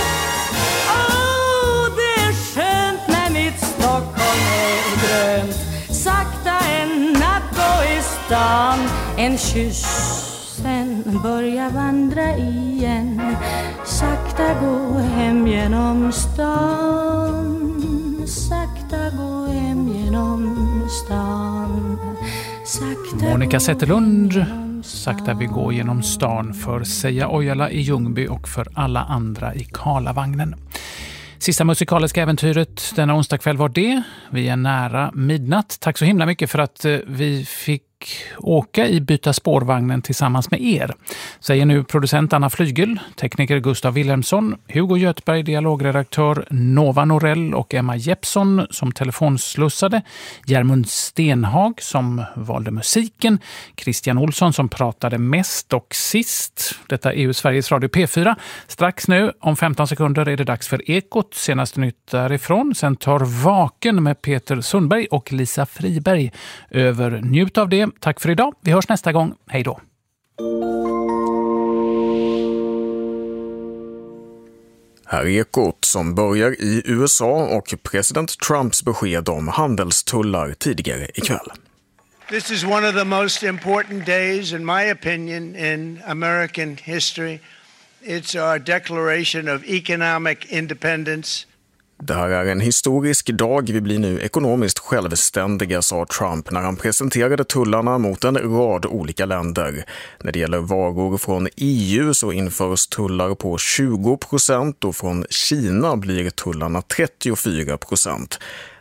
Det är skönt när mitt Stockholm är grönt. Sakta en natt gå i stan. En kyss, sen börja vandra igen. Sakta gå hem genom stan. Sakta gå hem genom stan. Sakta Monica Zetterlund, Sakta vi går genom stan för Seja Ojala i Ljungby och för alla andra i Karlavagnen. Sista musikaliska äventyret denna onsdag kväll var det. Vi är nära midnatt. Tack så himla mycket för att vi fick åka i Byta spårvagnen tillsammans med er. Säger nu producent Anna Flygel, tekniker Gustav Wilhelmsson, Hugo Göthberg, dialogredaktör Nova Norell och Emma Jeppsson som telefonslussade, Järmund Stenhag som valde musiken, Christian Olsson som pratade mest och sist. Detta är ju Sveriges Radio P4. Strax nu, om 15 sekunder, är det dags för Ekot. Senaste nytt därifrån. Sen tar Vaken med Peter Sundberg och Lisa Friberg över. Njut av det. Tack för idag. Vi hörs nästa gång. Hej då. Här är Ekot som börjar i USA och president Trumps besked om handelstullar tidigare ikväll. This is one of the most important days, in my opinion, in American history. It's our declaration of economic independence. Det här är en historisk dag. Vi blir nu ekonomiskt självständiga, sa Trump när han presenterade tullarna mot en rad olika länder. När det gäller varor från EU så införs tullar på 20% och från Kina blir tullarna 34%.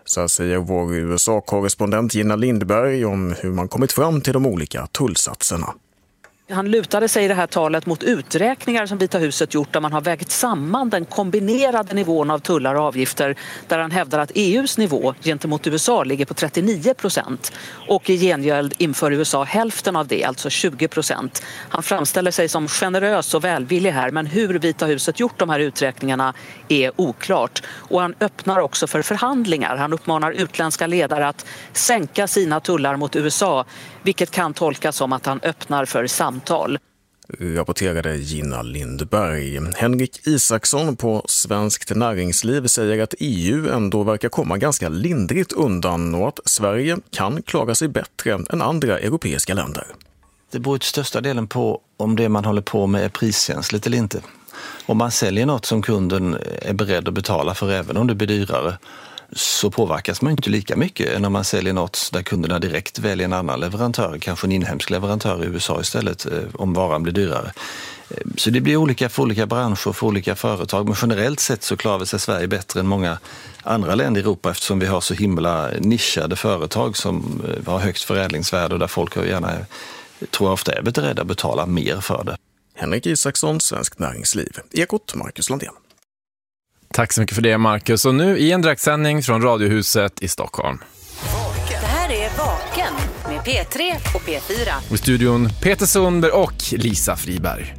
Så här säger vår USA-korrespondent Gina Lindberg om hur man kommit fram till de olika tullsatserna. Han lutade sig i det här talet mot uträkningar som Vita huset gjort där man har vägt samman den kombinerade nivån av tullar och avgifter där han hävdar att EUs nivå gentemot USA ligger på 39% och i gengäld inför USA hälften av det, alltså 20%. Han framställer sig som generös och välvillig här, men hur Vita huset gjort de här uträkningarna är oklart. Och han öppnar också för förhandlingar. Han uppmanar utländska ledare att sänka sina tullar mot USA, vilket kan tolkas som att han öppnar för samtal. Rapporterade Gina Lindberg. Henrik Isaksson på Svenskt Näringsliv säger att EU ändå verkar komma ganska lindrigt undan och att Sverige kan klara sig bättre än andra europeiska länder. Det beror till största delen på om det man håller på med är priskänsligt eller inte. Om man säljer något som kunden är beredd att betala för även om det blir dyrare, så påverkas man inte lika mycket än om man säljer något där kunderna direkt väljer en annan leverantör, kanske en inhemsk leverantör i USA istället, om varan blir dyrare. Så det blir olika för olika branscher, för olika företag, men generellt sett så klarar sig Sverige bättre än många andra länder i Europa eftersom vi har så himla nischade företag som har högt förädlingsvärde och där folk gärna, tror jag, ofta är beredda att betala mer för det. Henrik Isaksson, Svenskt Näringsliv. Ekot, Marcus Landén. Tack så mycket för det, Marcus. Och nu i en direktsändning från Radiohuset i Stockholm. Det här är Vaken med P3 och P4. Och i studion Peter Sundberg och Lisa Friberg.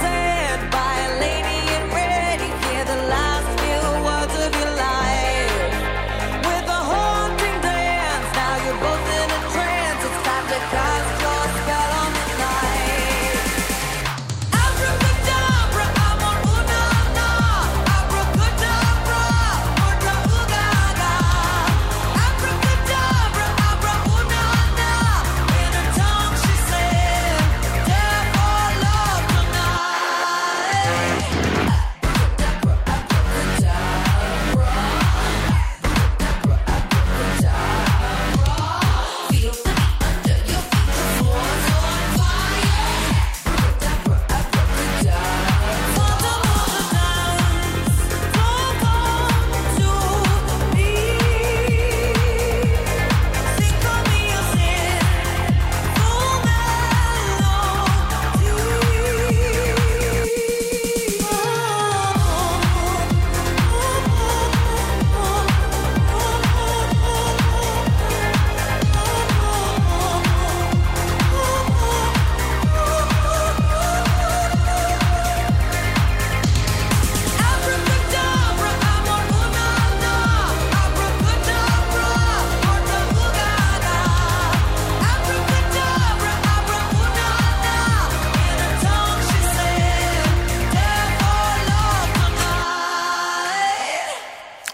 By a lady in red, you hear the last few words of your life.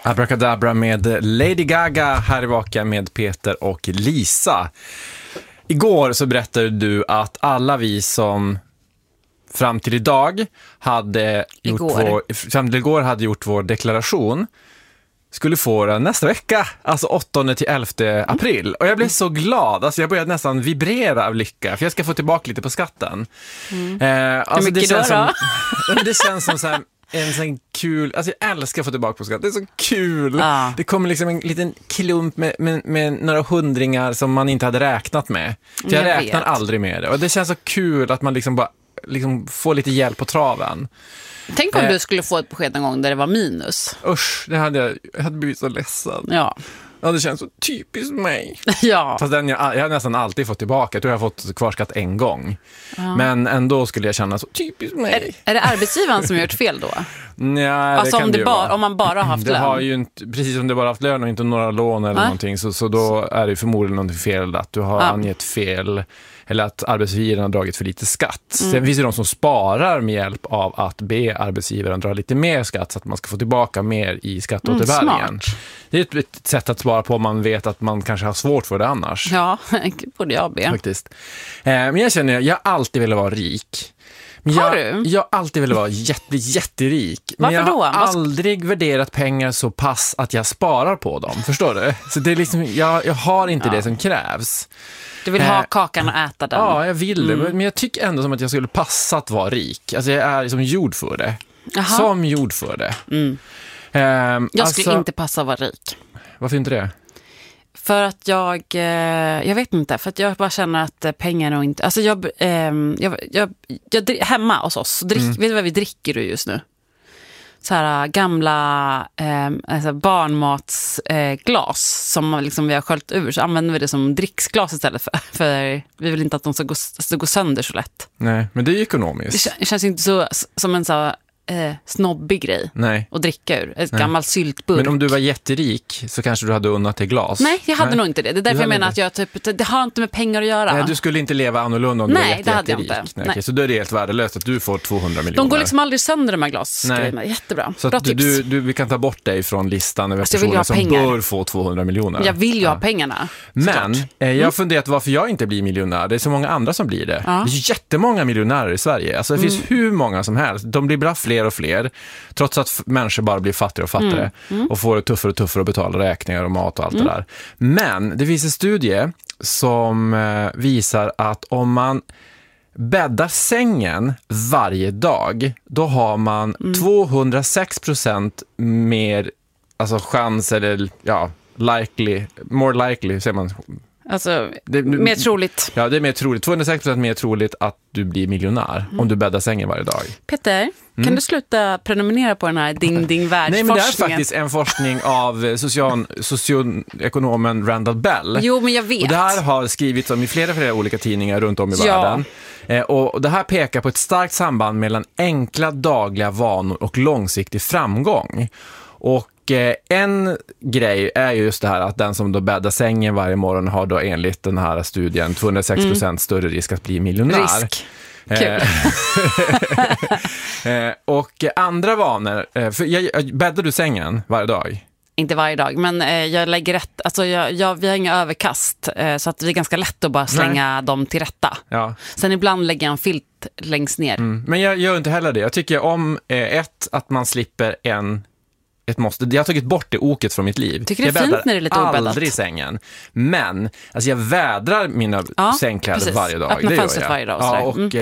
Abracadabra med Lady Gaga här i Vaken med Peter och Lisa. Igår så berättade du att alla vi som fram till igår hade gjort vår deklaration skulle få den nästa vecka, alltså 8 till 11 april. Och jag blev så glad, alltså jag började nästan vibrera av lycka, för jag ska få tillbaka lite på skatten. Hur mycket det känns som så här, en sån kul, alltså jag älskar att få tillbaka på skatt. Det är så kul. Det kommer liksom en liten klump med några hundringar som man inte hade räknat med. För jag räknar aldrig med det. Och det känns så kul att man liksom bara får lite hjälp på traven. Tänk om du skulle få ett besked en gång där det var minus. Usch, jag hade blivit så ledsen. Ja. Ja, det känns så typiskt mig. Ja. Fast jag har nästan alltid fått tillbaka. Jag tror jag har fått kvarskatt en gång. Men ändå skulle jag känna så typiskt mig. Är det arbetsgivaren som har gjort fel då? Nej, alltså det kan det vara. Om man bara har haft det lön? Har ju inte, precis som det bara haft lön och inte några lån eller någonting. Så då är det förmodligen något fel att du har angett fel. Eller att arbetsgivaren har dragit för lite skatt. Sen finns det de som sparar med hjälp av att be arbetsgivaren dra lite mer skatt så att man ska få tillbaka mer i skatteåterbäringen. Det är ett sätt att spara på om man vet att man kanske har svårt för det annars. Ja, borde jag be. Faktiskt. Men jag känner att jag alltid ville vara rik. Men jag alltid ville vara jätterik. Men jag har aldrig värderat pengar så pass att jag sparar på dem. Förstår du? Så det är liksom, jag har inte det som krävs. Du vill ha kakan och äta den. Ja, jag vill det. Men jag tycker ändå som att jag skulle passa att vara rik. Alltså jag är liksom gjord för det. Aha. Som gjord för det. Jag skulle inte passa att vara rik. Varför inte det? För att jag vet inte, för att jag bara känner att pengar och inte, alltså jag hemma hos oss, vet du vad vi dricker just nu? Så här gamla barnmatsglas som liksom vi har sköljt ur, så använder vi det som dricksglas istället för vi vill inte att de ska gå sönder så lätt. Nej, men det är ju ekonomiskt. Det känns inte så som en så snobbig grej att dricka ur. Ett gammalt syltburk. Men om du var jätterik så kanske du hade unnat till glas. Nej, jag hade nog inte det. Det är därför jag menar att det har inte med pengar att göra. Nej, du skulle inte leva annorlunda om du var jätterik. Det hade jag inte. Nej, okay, så då är det helt värdelöst att du får 200 miljoner. De går liksom aldrig sönder de här glasgrejerna. Jättebra. Så bra att tips. vi kan ta bort dig från listan över personer som bör få 200 miljoner. Jag vill ju ha pengarna. Men jag har funderat varför jag inte blir miljonär. Det är så många andra som blir det. Det är jättemånga miljonärer i Sverige. Alltså det finns hur många som helst. De blir bara fler och fler. Trots att människor bara blir fattigare och fattigare och får det tuffare och tuffare att betala räkningar och mat och allt det där. Men det finns en studie som visar att om man bäddar sängen varje dag, då har man 206% mer chans, eller more likely säger man. Alltså, mer troligt. Ja, det är mer troligt. 206% mer troligt att du blir miljonär om du bäddar sängen varje dag. Peter, kan du sluta prenumerera på den här ding-ding-världsforskningen? Nej, men det är faktiskt en forskning av socioekonomen Randall Bell. Jo, men jag vet. Och det här har skrivits om i flera olika tidningar runt om i världen. Och det här pekar på ett starkt samband mellan enkla dagliga vanor och långsiktig framgång. Och en grej är just det här att den som då bäddar sängen varje morgon har då enligt den här studien 206% större risk att bli miljonär. Risk. Kul. Och andra vanor, för bäddar du sängen varje dag? Inte varje dag, men jag lägger rätt. Alltså vi har inga överkast, så att det är ganska lätt att bara slänga dem till rätta. Ja. Sen ibland lägger jag en filt längst ner. Men jag gör inte heller det. Jag tycker om att man slipper ett måste. Jag har tagit bort det oket från mitt liv. Tycker det är fint när det är lite obäddat. Aldrig i sängen. Men jag vädrar mina sängkläder varje dag. Öppna fönstret varje dag. Ja, och